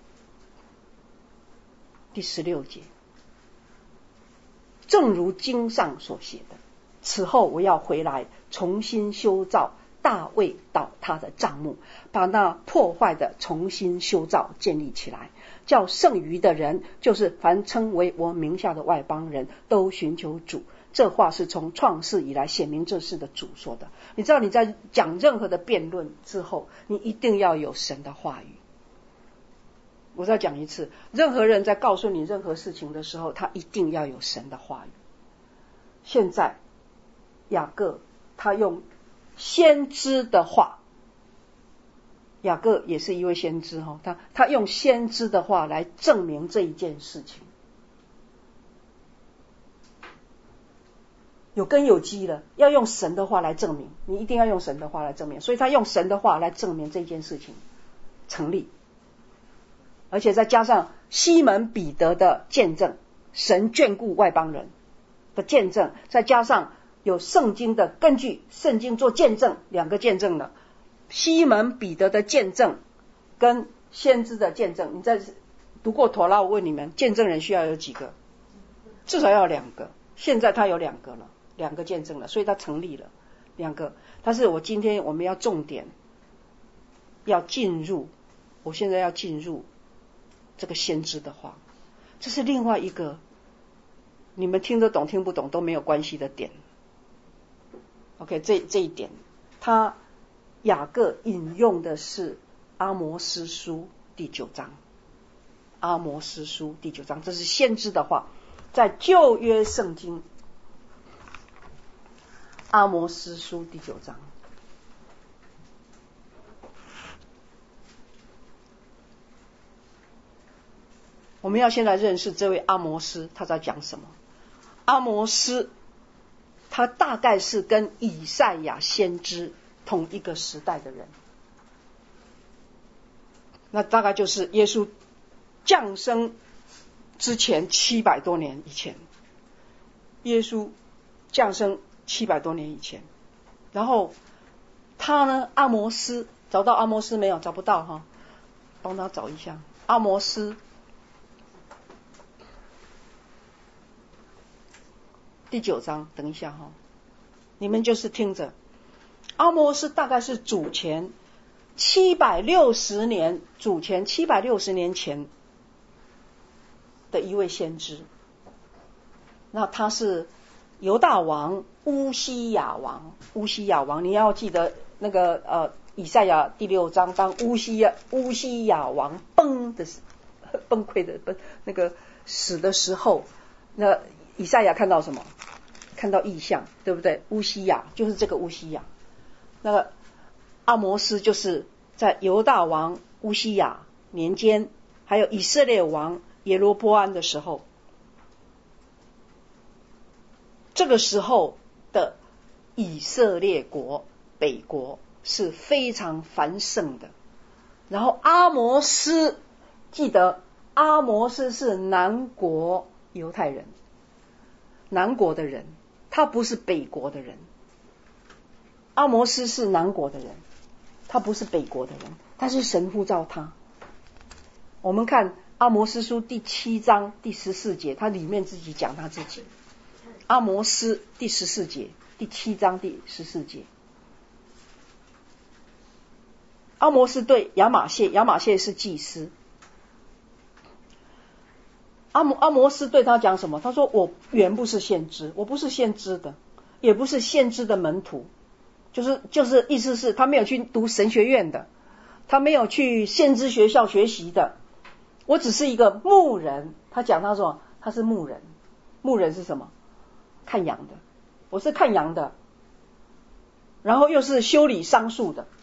第十六节，正如经上所写的，此后我要回来重新修造大卫倒塌的帐幕，把那破坏的重新修造建立起来，叫剩余的人，就是凡称为我名下的外邦人，都寻求主。这话是从创世以来显明这事的主说的。你知道你在讲任何的辩论之后，你一定要有神的话语。我再讲一次，任何人在告诉你任何事情的时候，他一定要有神的话语。现在雅各他用先知的话，雅各也是一位先知，他他用先知的话来证明这一件事情，有根有基了，要用神的话来证明，你一定要用神的话来证明，所以他用神的话来证明这件事情。 成立，而且再加上西门彼得的见证，神眷顾外邦人的见证，再加上有圣经的根据，圣经做见证，两个见证了，西门彼得的见证跟先知的见证。你在读过妥拉，我问你们，见证人需要有几个？至少要有两个。现在他有两个了，两个见证了，所以他成立了两个。但是我今天我们要重点要进入，我现在要进入这个先知的话，这是另外一个你们听得懂听不懂都没有关系的点。 OK， 这这一点他雅各引用的是阿摩司书第九章，阿摩司书第九章，这是先知的话，在旧约圣经阿摩司书第九章。我们要先来认识这位阿摩司他在讲什么。阿摩司他大概是跟以赛亚先知同一个时代的人，那大概就是耶稣降生之前七百多年以前，耶稣降生七百多年以前。然后他呢，阿摩司，找到阿摩司没有？找不到哈，帮他找一下。阿摩司第九章，等一下哈，你们就是听着。阿摩司大概是主前七百六十年，主前七百六十年前的一位先知。那他是犹大王乌西雅王，乌西雅王，你要记得那个呃以赛亚第六章，当乌西雅乌西雅王崩的崩溃的崩那个死的时候，那以赛亚看到什么？看到异象，对不对？乌西雅就是这个乌西雅。那个阿摩司就是在犹大王乌西雅年间，还有以色列王耶罗波安的时候，这个时候的以色列国北国是非常繁盛的。然后阿摩司，记得阿摩司是南国犹太人，南国的人，他不是北国的人。阿摩司是南国的人，他不是北国的人，但是神呼召他。我们看阿摩司书第七章第十四节，他里面自己讲他自己。阿摩司第十四节，第七章第十四节。阿摩司对亚玛谢，亚玛谢是祭司。阿摩阿摩司对他讲什么？他说：“我原不是先知，我不是先知的，也不是先知的门徒。”就是就是意思是他没有去读神学院的，他没有去先知学校学习的，我只是一个牧人。他讲他说他是牧人，牧人是什么？看羊的，我是看羊的，然后又是修理桑树的，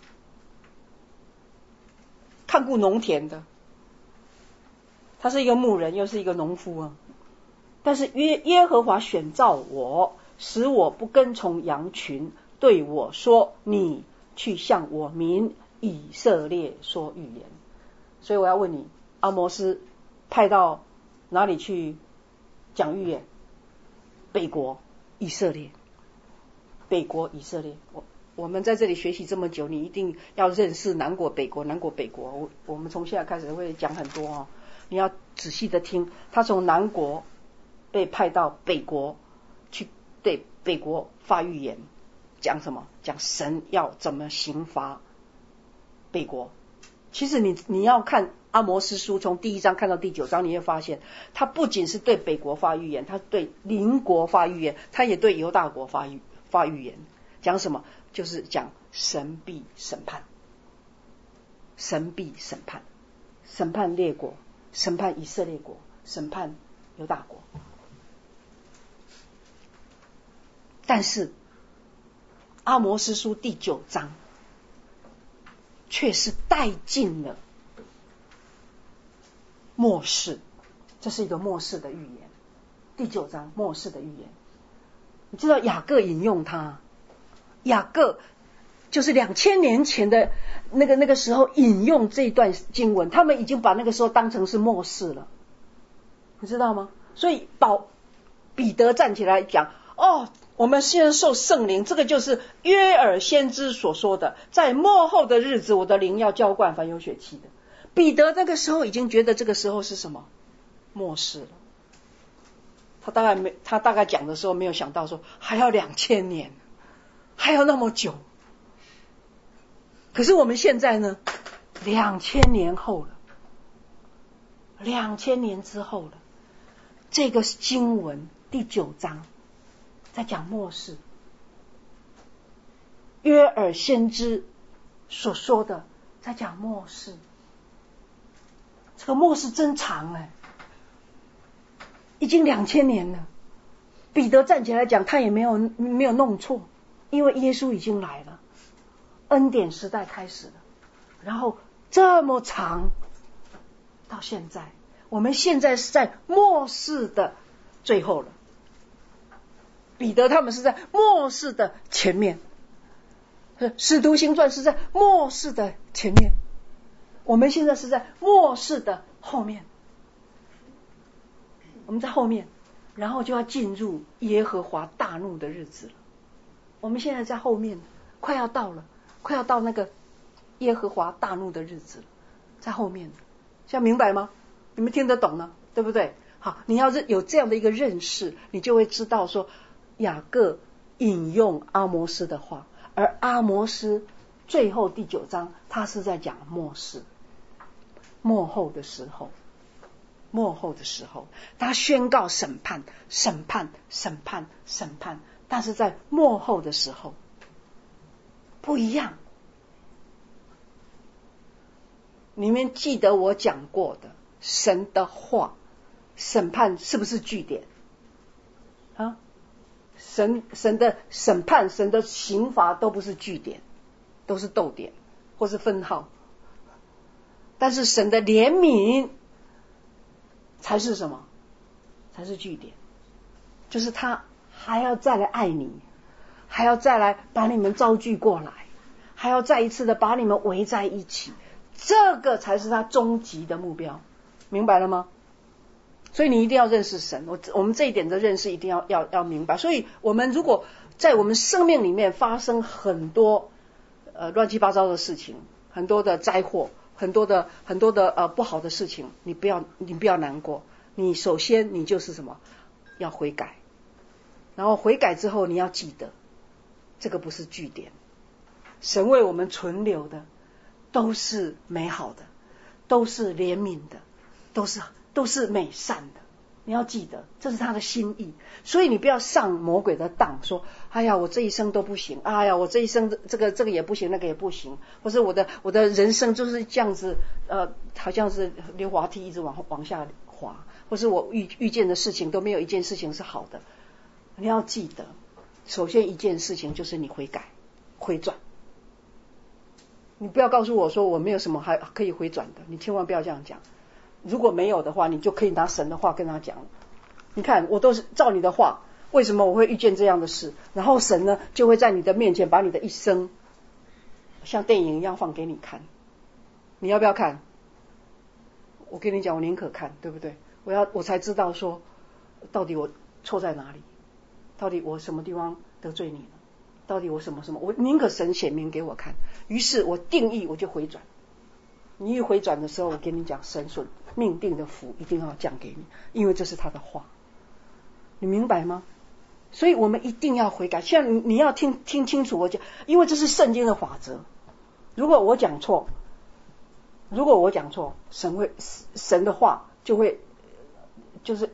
看顾农田的。他是一个牧人，又是一个农夫啊。但是耶耶和华选召我，使我不跟从羊群，对我说：“你去向我民以色列说预言。”所以我要问你，阿摩司派到哪里去讲预言？北国以色列，北国以色列。我我们在这里学习这么久，你一定要认识南国、北国、南国、北国。我我们从现在开始会讲很多哦，你要仔细的听。他从南国被派到北国去，对北国发预言。讲什么？讲神要怎么刑罚北国。其实你你要看阿摩司书从第一章看到第九章，你会发现他不仅是对北国发预言，他对邻国发预言，他也对犹大国发预发预言。讲什么？就是讲神必审判，神必审判，审判列国，审判以色列国，审判犹大国。但是阿摩司书第九章却是带进了末世，这是一个末世的预言。第九章末世的预言，你知道雅各引用他，雅各就是两千年前的那个那个时候引用这段经文，他们已经把那个时候当成是末世了，你知道吗？所以保彼得站起来讲，哦，我们现在受圣灵，这个就是约珥先知所说的，在末后的日子，我的灵要浇灌凡有血气的。彼得那个时候已经觉得这个时候是什么？末世了。他大概没，他大概讲的时候没有想到说还要两千年，还要那么久。可是我们现在呢，两千年后了，两千年之后了，这个经文第九章在讲末世，约珥先知所说的在讲末世。这个末世真长哎，已经两千年了。彼得站起来讲，他也没有没有弄错，因为耶稣已经来了，恩典时代开始了，然后这么长到现在，我们现在是在末世的最后了。彼得他们是在末世的前面，使徒行传是在末世的前面，我们现在是在末世的后面，我们在后面，然后就要进入耶和华大怒的日子了。我们现在在后面，快要到了，快要到那个耶和华大怒的日子了，在后面。现在明白吗？你们听得懂呢，对不对？好，你要是有这样的一个认识，你就会知道说雅各引用阿摩斯的话，而阿摩斯最后第九章他是在讲末世，末后的时候，末后的时候他宣告审判审判审判审判，但是在末后的时候不一样。你们记得我讲过的神的话，审判是不是句点啊？神神的审判，神的刑罚都不是句点，都是逗点或是分号。但是神的怜悯才是什么？才是句点，就是他还要再来爱你，还要再来把你们招聚过来，还要再一次的把你们围在一起，这个才是他终极的目标，明白了吗？所以你一定要认识神，我我们这一点的认识一定要要要明白。所以我们如果在我们生命里面发生很多呃乱七八糟的事情，很多的灾祸，很多的很多的呃不好的事情，你不要你不要难过，你首先你就是什么？要悔改，然后悔改之后你要记得，这个不是句点，神为我们存留的都是美好的，都是怜悯的，都是都是美善的，你要记得这是他的心意。所以你不要上魔鬼的当，说哎呀我这一生都不行，哎呀我这一生这个这个也不行，那个也不行，或是我的我的人生就是这样子，呃好像是溜滑梯一直往往下滑，或是我遇遇见的事情都没有一件事情是好的。你要记得，首先一件事情就是你悔改回转。你不要告诉我说我没有什么还可以回转的，你千万不要这样讲。如果没有的话，你就可以拿神的话跟他讲了。你看我都是照你的话，为什么我会遇见这样的事？然后神呢就会在你的面前把你的一生像电影一样放给你看。你要不要看？我跟你讲，我宁可看，对不对？我要我才知道说到底我错在哪里，到底我什么地方得罪你了，到底我什么什么，我宁可神显明给我看。于是我定义，我就回转。你一回转的时候，我跟你讲，神所命定的福一定要降给你，因为这是他的话，你明白吗？所以我们一定要悔改。现在你要听听清楚我讲，因为这是圣经的法则。如果我讲错，如果我讲错，神会神的话就会就是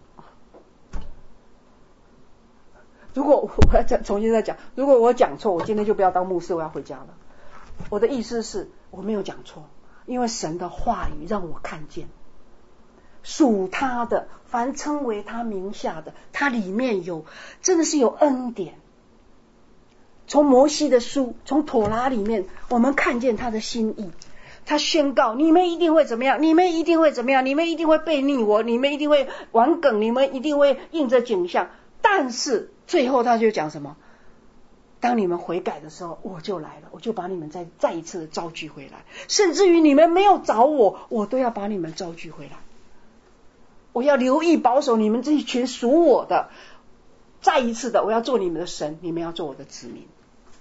如果我要再重新再讲，如果我讲错，我今天就不要当牧师，我要回家了。我的意思是我没有讲错，因为神的话语让我看见，属他的凡称为他名下的，他里面有真的是有恩典。从摩西的书，从妥拉里面，我们看见他的心意。他宣告你们一定会怎么样，你们一定会怎么样，你们一定会背逆我，你们一定会玩梗，你们一定会应着景象。但是最后他就讲什么？ 当你们悔改的时候，我就来了，我就把你们再再一次的召聚回来，甚至于你们没有找我，我都要把你们召聚回来。我要留意保守你们这一群属我的，再一次的，我要做你们的神，你们要做我的子民。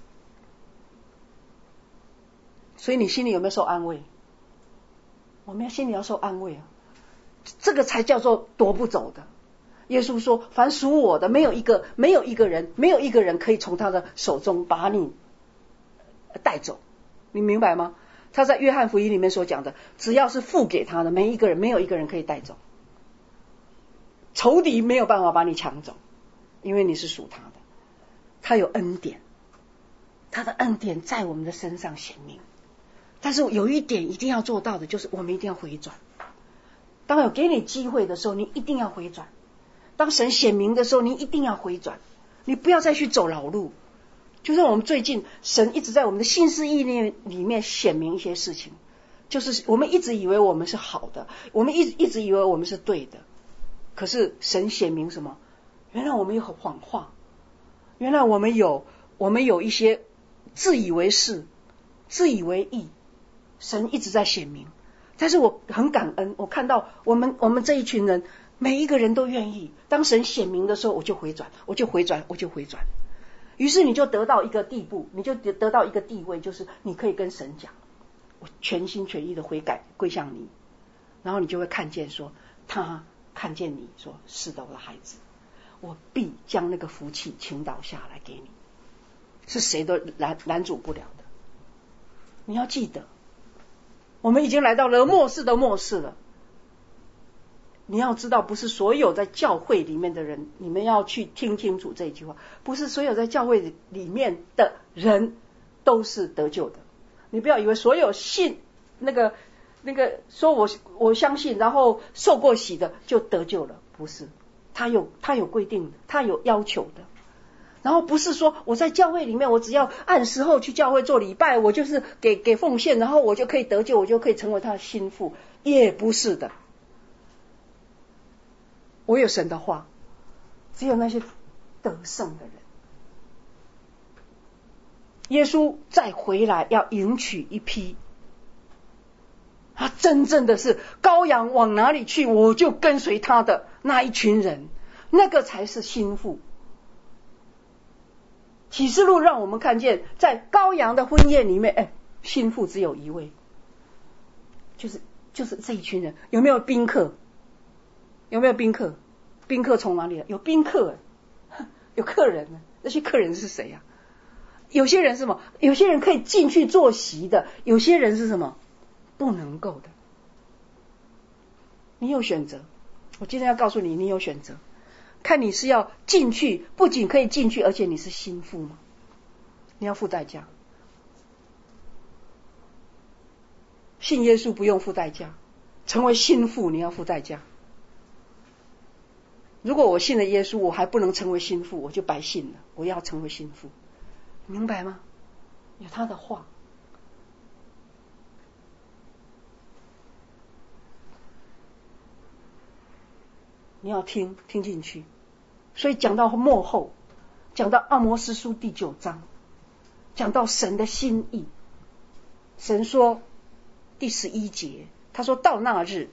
所以你心里有没有受安慰？我们要心里要受安慰啊，这个才叫做夺不走的。耶稣说，凡属我的，没有一个没有一个人没有一个人可以从他的手中把你带走，你明白吗？他在约翰福音里面所讲的，只要是付给他的，每一个人没有一个人可以带走，仇敌没有办法把你抢走，因为你是属他的，他有恩典，他的恩典在我们的身上显明。但是有一点一定要做到的，就是我们一定要回转。当有给你机会的时候，你一定要回转。当神显明的时候，你一定要回转，你不要再去走老路。就像我们最近神一直在我们的心思意念里面显明一些事情，就是我们一直以为我们是好的，我们一一直以为我们是对的，可是神显明什么？原来我们有谎话，原来我们有我们有一些自以为是、自以为义，神一直在显明。但是我很感恩，我看到我们我们这一群人，每一个人都愿意，当神显明的时候，我就回转，我就回转，我就回转。于是你就得到一个地步，你就得到一个地位，就是你可以跟神讲，我全心全意的悔改归向你，然后你就会看见说，他看见你说，是的，我的孩子，我必将那个福气倾倒下来给你，是谁都拦拦阻不了的。你要记得，我们已经来到了末世的末世了。你要知道，不是所有在教会里面的人，你们要去听清楚这一句话，不是所有在教会里面的人都是得救的。你不要以为所有信那个那个说我我相信，然后受过洗的就得救了，不是，他有他有规定的，他有要求的。然后不是说我在教会里面，我只要按时候去教会做礼拜，我就是给给奉献，然后我就可以得救，我就可以成为他的心腹，也不是的。我有神的话，只有那些得胜的人。耶稣再回来要迎娶一批，他真正的是羔羊往哪里去，我就跟随他的那一群人，那个才是心腹。启示录让我们看见，在羔羊的婚宴里面，哎，心腹只有一位，就是就是这一群人。有没有宾客？有没有宾客？宾客从哪里来？有宾客，有客人呢。那些客人是谁啊？有些人是什么？有些人可以进去坐席的，有些人是什么？不能够的。你有选择，我今天要告诉你，你有选择。看你是要进去，不仅可以进去，而且你是心腹吗？你要付代价。信耶稣不用付代价，成为心腹你要付代价。如果我信了耶稣，我还不能成为心腹，我就白信了。我要成为心腹，明白吗？有他的话。你要听听进去。所以讲到末后，讲到阿摩司书第九章，讲到神的心意。神说第十一节，他说到那日，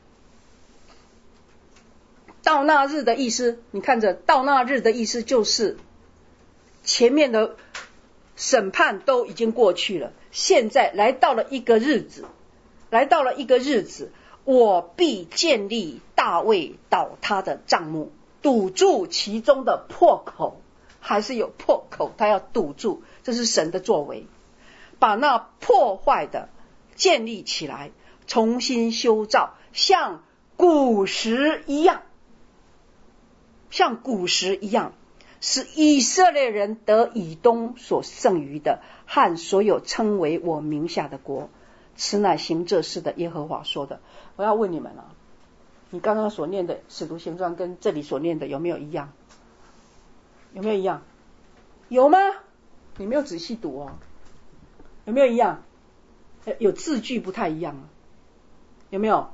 到那日的意思，你看着到那日的意思就是前面的审判都已经过去了，现在来到了一个日子，来到了一个日子，我必建立大卫倒塌的帐幕，堵住其中的破口，还是有破口，他要堵住，这是神的作为，把那破坏的建立起来，重新修造，像古时一样，像古时一样，使以色列人得以东所剩余的，和所有称为我名下的国，此乃行这事的耶和华说的。我要问你们啊，你刚刚所念的使徒行传跟这里所念的有没有一样？有没有一样？有吗？你没有仔细读哦。有没有一样？有字句不太一样，有没有？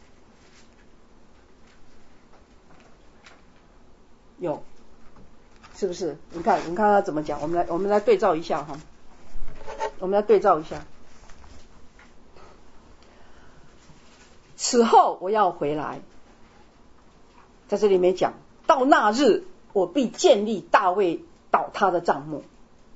有。 是不是？你看，你看他怎么讲？我们来，我们来对照一下哈。我们来对照一下。此后我要回来，在这里面讲到那日，我必建立大卫倒塌的帐幕。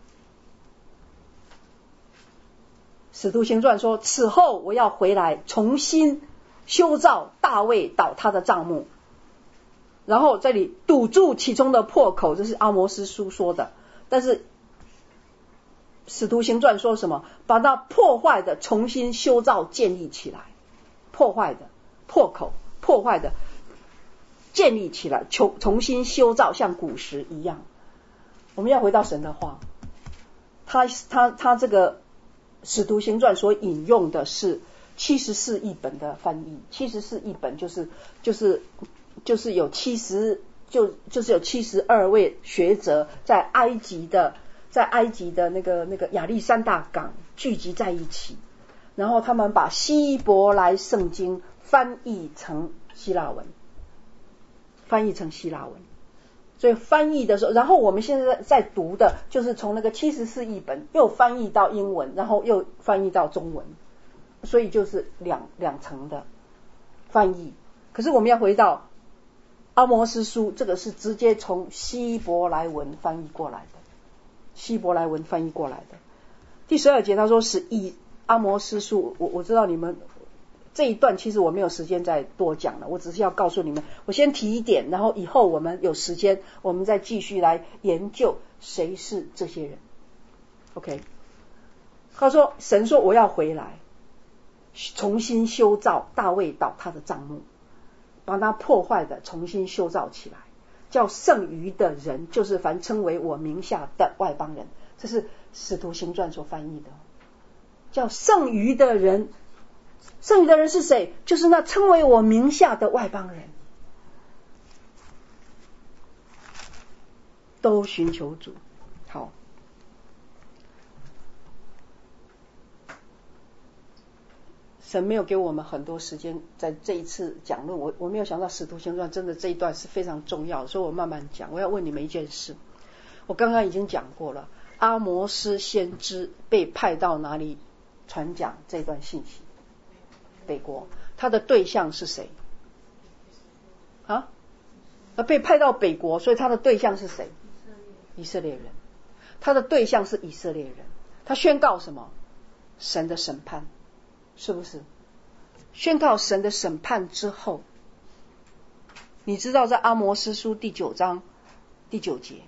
使徒行传说，此后我要回来，重新修造大卫倒塌的帐幕。然后这里堵住其中的破口，这是阿摩司书说的。但是使徒行传说什么？把那破坏的重新修造建立起来，破坏的破口，破坏的建立起来，重重新修造，像古时一样。我们要回到神的话，他他他这个使徒行传所引用的是七十四译本的翻译，七十四译本就是就是就是有七十就就是有七十二位学者在埃及的在埃及的那个那个亚历山大港聚集在一起，然后他们把希伯来圣经翻译成希腊文，翻译成希腊文。所以翻译的时候，然后我们现在在读的就是从那个七十四译本又翻译到英文，然后又翻译到中文，所以就是两两层的翻译。可是我们要回到阿摩司书，这个是直接从希伯来文翻译过来的，希伯来文翻译过来的。第十二节他说是以阿摩司书，我我知道你们这一段其实我没有时间再多讲了，我只是要告诉你们，我先提一点，然后以后我们有时间我们再继续来研究谁是这些人。 OK， 他说神说我要回来重新修造大卫倒塌的帐幕，把它破坏的重新修造起来，叫剩余的人，就是凡称为我名下的外邦人，这是使徒行传所翻译的，叫剩余的人。剩余的人是谁？就是那称为我名下的外邦人，都寻求主。好，神没有给我们很多时间在这一次讲论，我我没有想到使徒行传真的这一段是非常重要的，所以我慢慢讲。我要问你们一件事，我刚刚已经讲过了，阿摩司先知被派到哪里传讲这段信息？北国，他的对象是谁啊？被派到北国，所以他的对象是谁？以色列人。他的对象是以色列人。他宣告什么？神的审判，是不是？宣告神的审判之后，你知道在阿摩司书第九章第九节，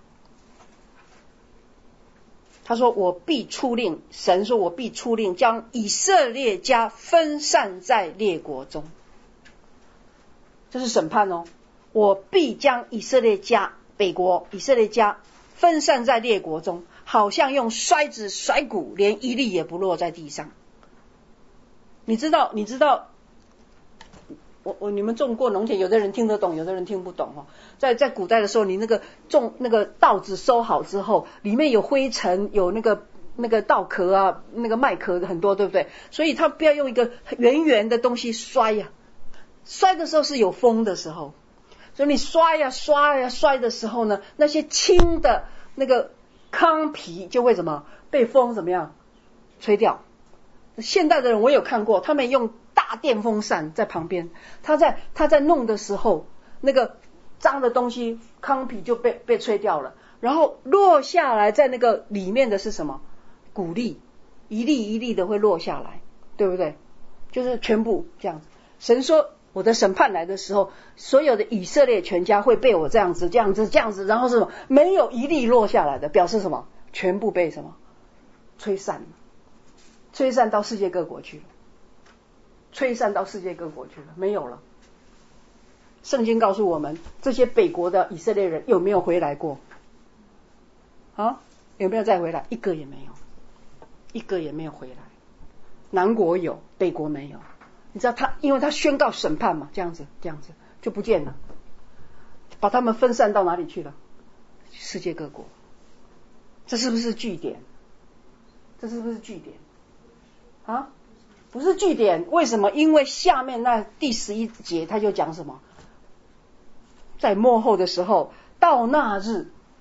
他说我必出令，神说我必出令，将以色列家分散在列国中。这是审判哦，我必将以色列家北国以色列家分散在列国中，好像用筛子甩谷，连一粒也不落在地上。你知道你知道我我你们种过农田，有的人听得懂，有的人听不懂哦。在在古代的时候，你那个种那个稻子收好之后，里面有灰尘，有那个那个稻壳啊，那个麦壳很多，对不对？所以他不要用一个圆圆的东西摔呀、啊，摔的时候是有风的时候，所以你刷呀刷呀摔的时候呢，那些轻的那个糠皮就会怎么被风怎么样吹掉。现代的人我有看过，他们用大电风扇在旁边，他在他在弄的时候，那个脏的东西糠皮就被被吹掉了，然后落下来在那个里面的是什么？谷粒，一粒一粒的会落下来，对不对？就是全部这样子。神说我的审判来的时候，所有的以色列全家会被我这样子这样子这样子，然后是什么？没有一粒落下来的，表示什么？全部被什么吹散了，吹散到世界各国去了，吹散到世界各国去了，没有了。圣经告诉我们，这些北国的以色列人有没有回来过？啊，有没有再回来？一个也没有，一个也没有回来。南国有，北国没有。你知道他，因为他宣告审判嘛，这样子，这样子就不见了，把他们分散到哪里去了？世界各国。这是不是据点？这是不是据点？啊，不是据点。为什么？因为下面那第十一节他就讲什么？在末后的时候，到那日，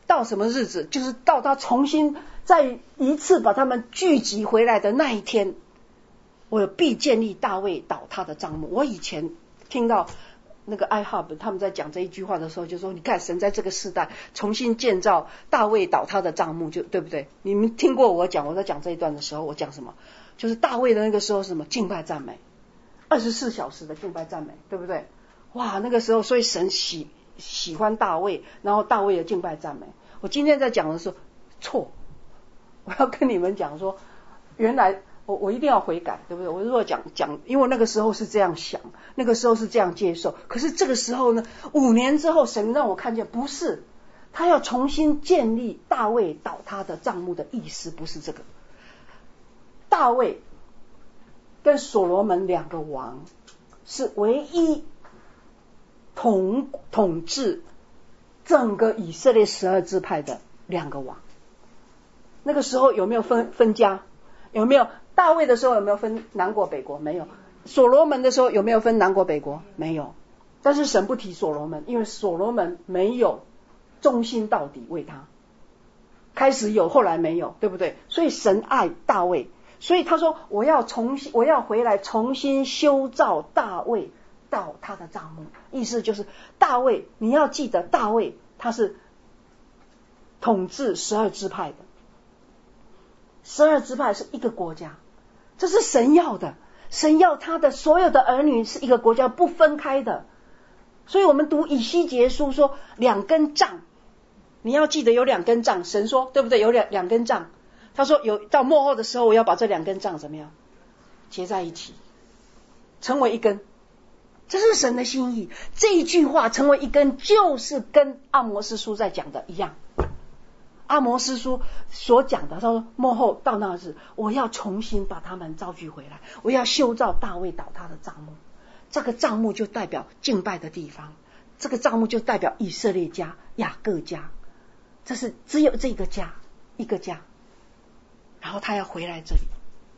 到什么日子？就是到他重新再一次把他们聚集回来的那一天，我必建立大卫倒塌的帐幕。我以前听到那个 iHub 他们在讲这一句话的时候，就说你看神在这个世代重新建造大卫倒塌的帐幕，就对不对？你们听过我讲，我在讲这一段的时候，我讲什么？就是大卫的那个时候是什么？敬拜赞美，二十四小时的敬拜赞美，对不对？哇，那个时候所以神喜喜欢大卫，然后大卫的敬拜赞美。我今天在讲的时候错，我要跟你们讲说，原来我我一定要悔改，对不对？我如果讲讲，因为那个时候是这样想，那个时候是这样接受，可是这个时候呢，五年之后，神让我看见，不是他要重新建立大卫倒塌的帐幕的意思，不是这个。大卫跟所罗门两个王是唯一统统治整个以色列十二支派的两个王。那个时候有没有分分家？有没有？大卫的时候有没有分南国北国？没有。所罗门的时候有没有分南国北国？没有。但是神不提所罗门，因为所罗门没有忠心到底为他。开始有，后来没有，对不对？所以神爱大卫，所以他说我要重新，我要回来重新修造大卫到他的帐幕。意思就是大卫，你要记得大卫他是统治十二支派的，十二支派是一个国家，这是神要的，神要他的所有的儿女是一个国家不分开的。所以我们读以西结书说两根杖，你要记得有两根杖，神说对不对？有两两根杖，他说有到末后的时候，我要把这两根杖怎么样结在一起，成为一根。这是神的心意。这一句话成为一根，就是跟阿摩司书在讲的一样。阿摩司书所讲的，他说末后到那日，我要重新把他们召聚回来，我要修造大卫倒塌的帐幕。这个帐幕就代表敬拜的地方，这个帐幕就代表以色列家、雅各家，这是只有这个家，一个家。然后他要回来这里。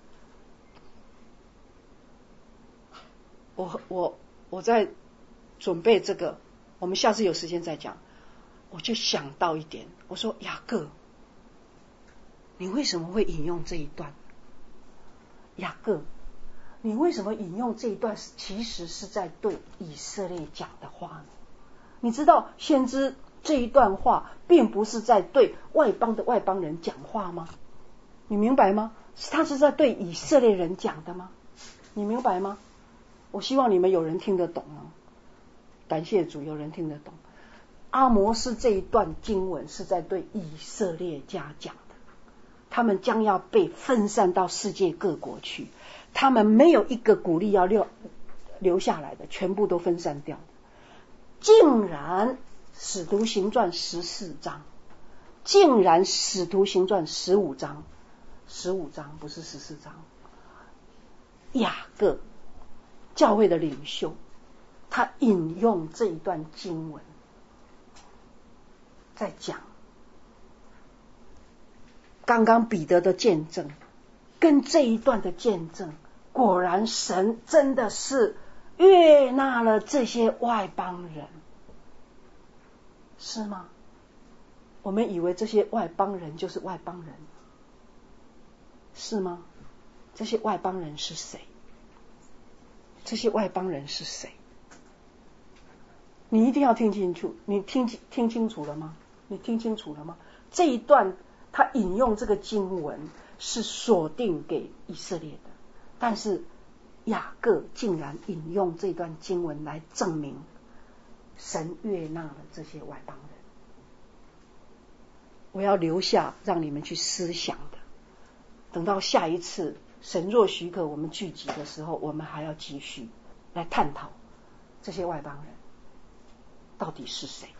我我我在准备这个，我们下次有时间再讲。我就想到一点，我说雅各，你为什么会引用这一段？雅各，你为什么引用这一段？其实是在对以色列讲的话呢？你知道先知这一段话并不是在对外邦的外邦人讲话吗？你明白吗？他是在对以色列人讲的吗？你明白吗？我希望你们有人听得懂哦。感谢主，有人听得懂。阿摩司这一段经文是在对以色列家讲的，他们将要被分散到世界各国去，他们没有一个鼓励要留留下来的，全部都分散掉。竟然使徒行传十四章，竟然使徒行传十五章，十五章不是十四章。雅各教会的领袖，他引用这一段经文在讲刚刚彼得的见证跟这一段的见证，果然神真的是悦纳了这些外邦人，是吗？我们以为这些外邦人就是外邦人，是吗？这些外邦人是谁？这些外邦人是谁？你一定要听清楚，你听听清楚了吗？你听清楚了吗？这一段他引用这个经文是锁定给以色列的，但是雅各竟然引用这段经文来证明神悦纳了这些外邦人。我要留下让你们去思想的，等到下一次神若许可我们聚集的时候，我们还要继续来探讨这些外邦人到底是谁。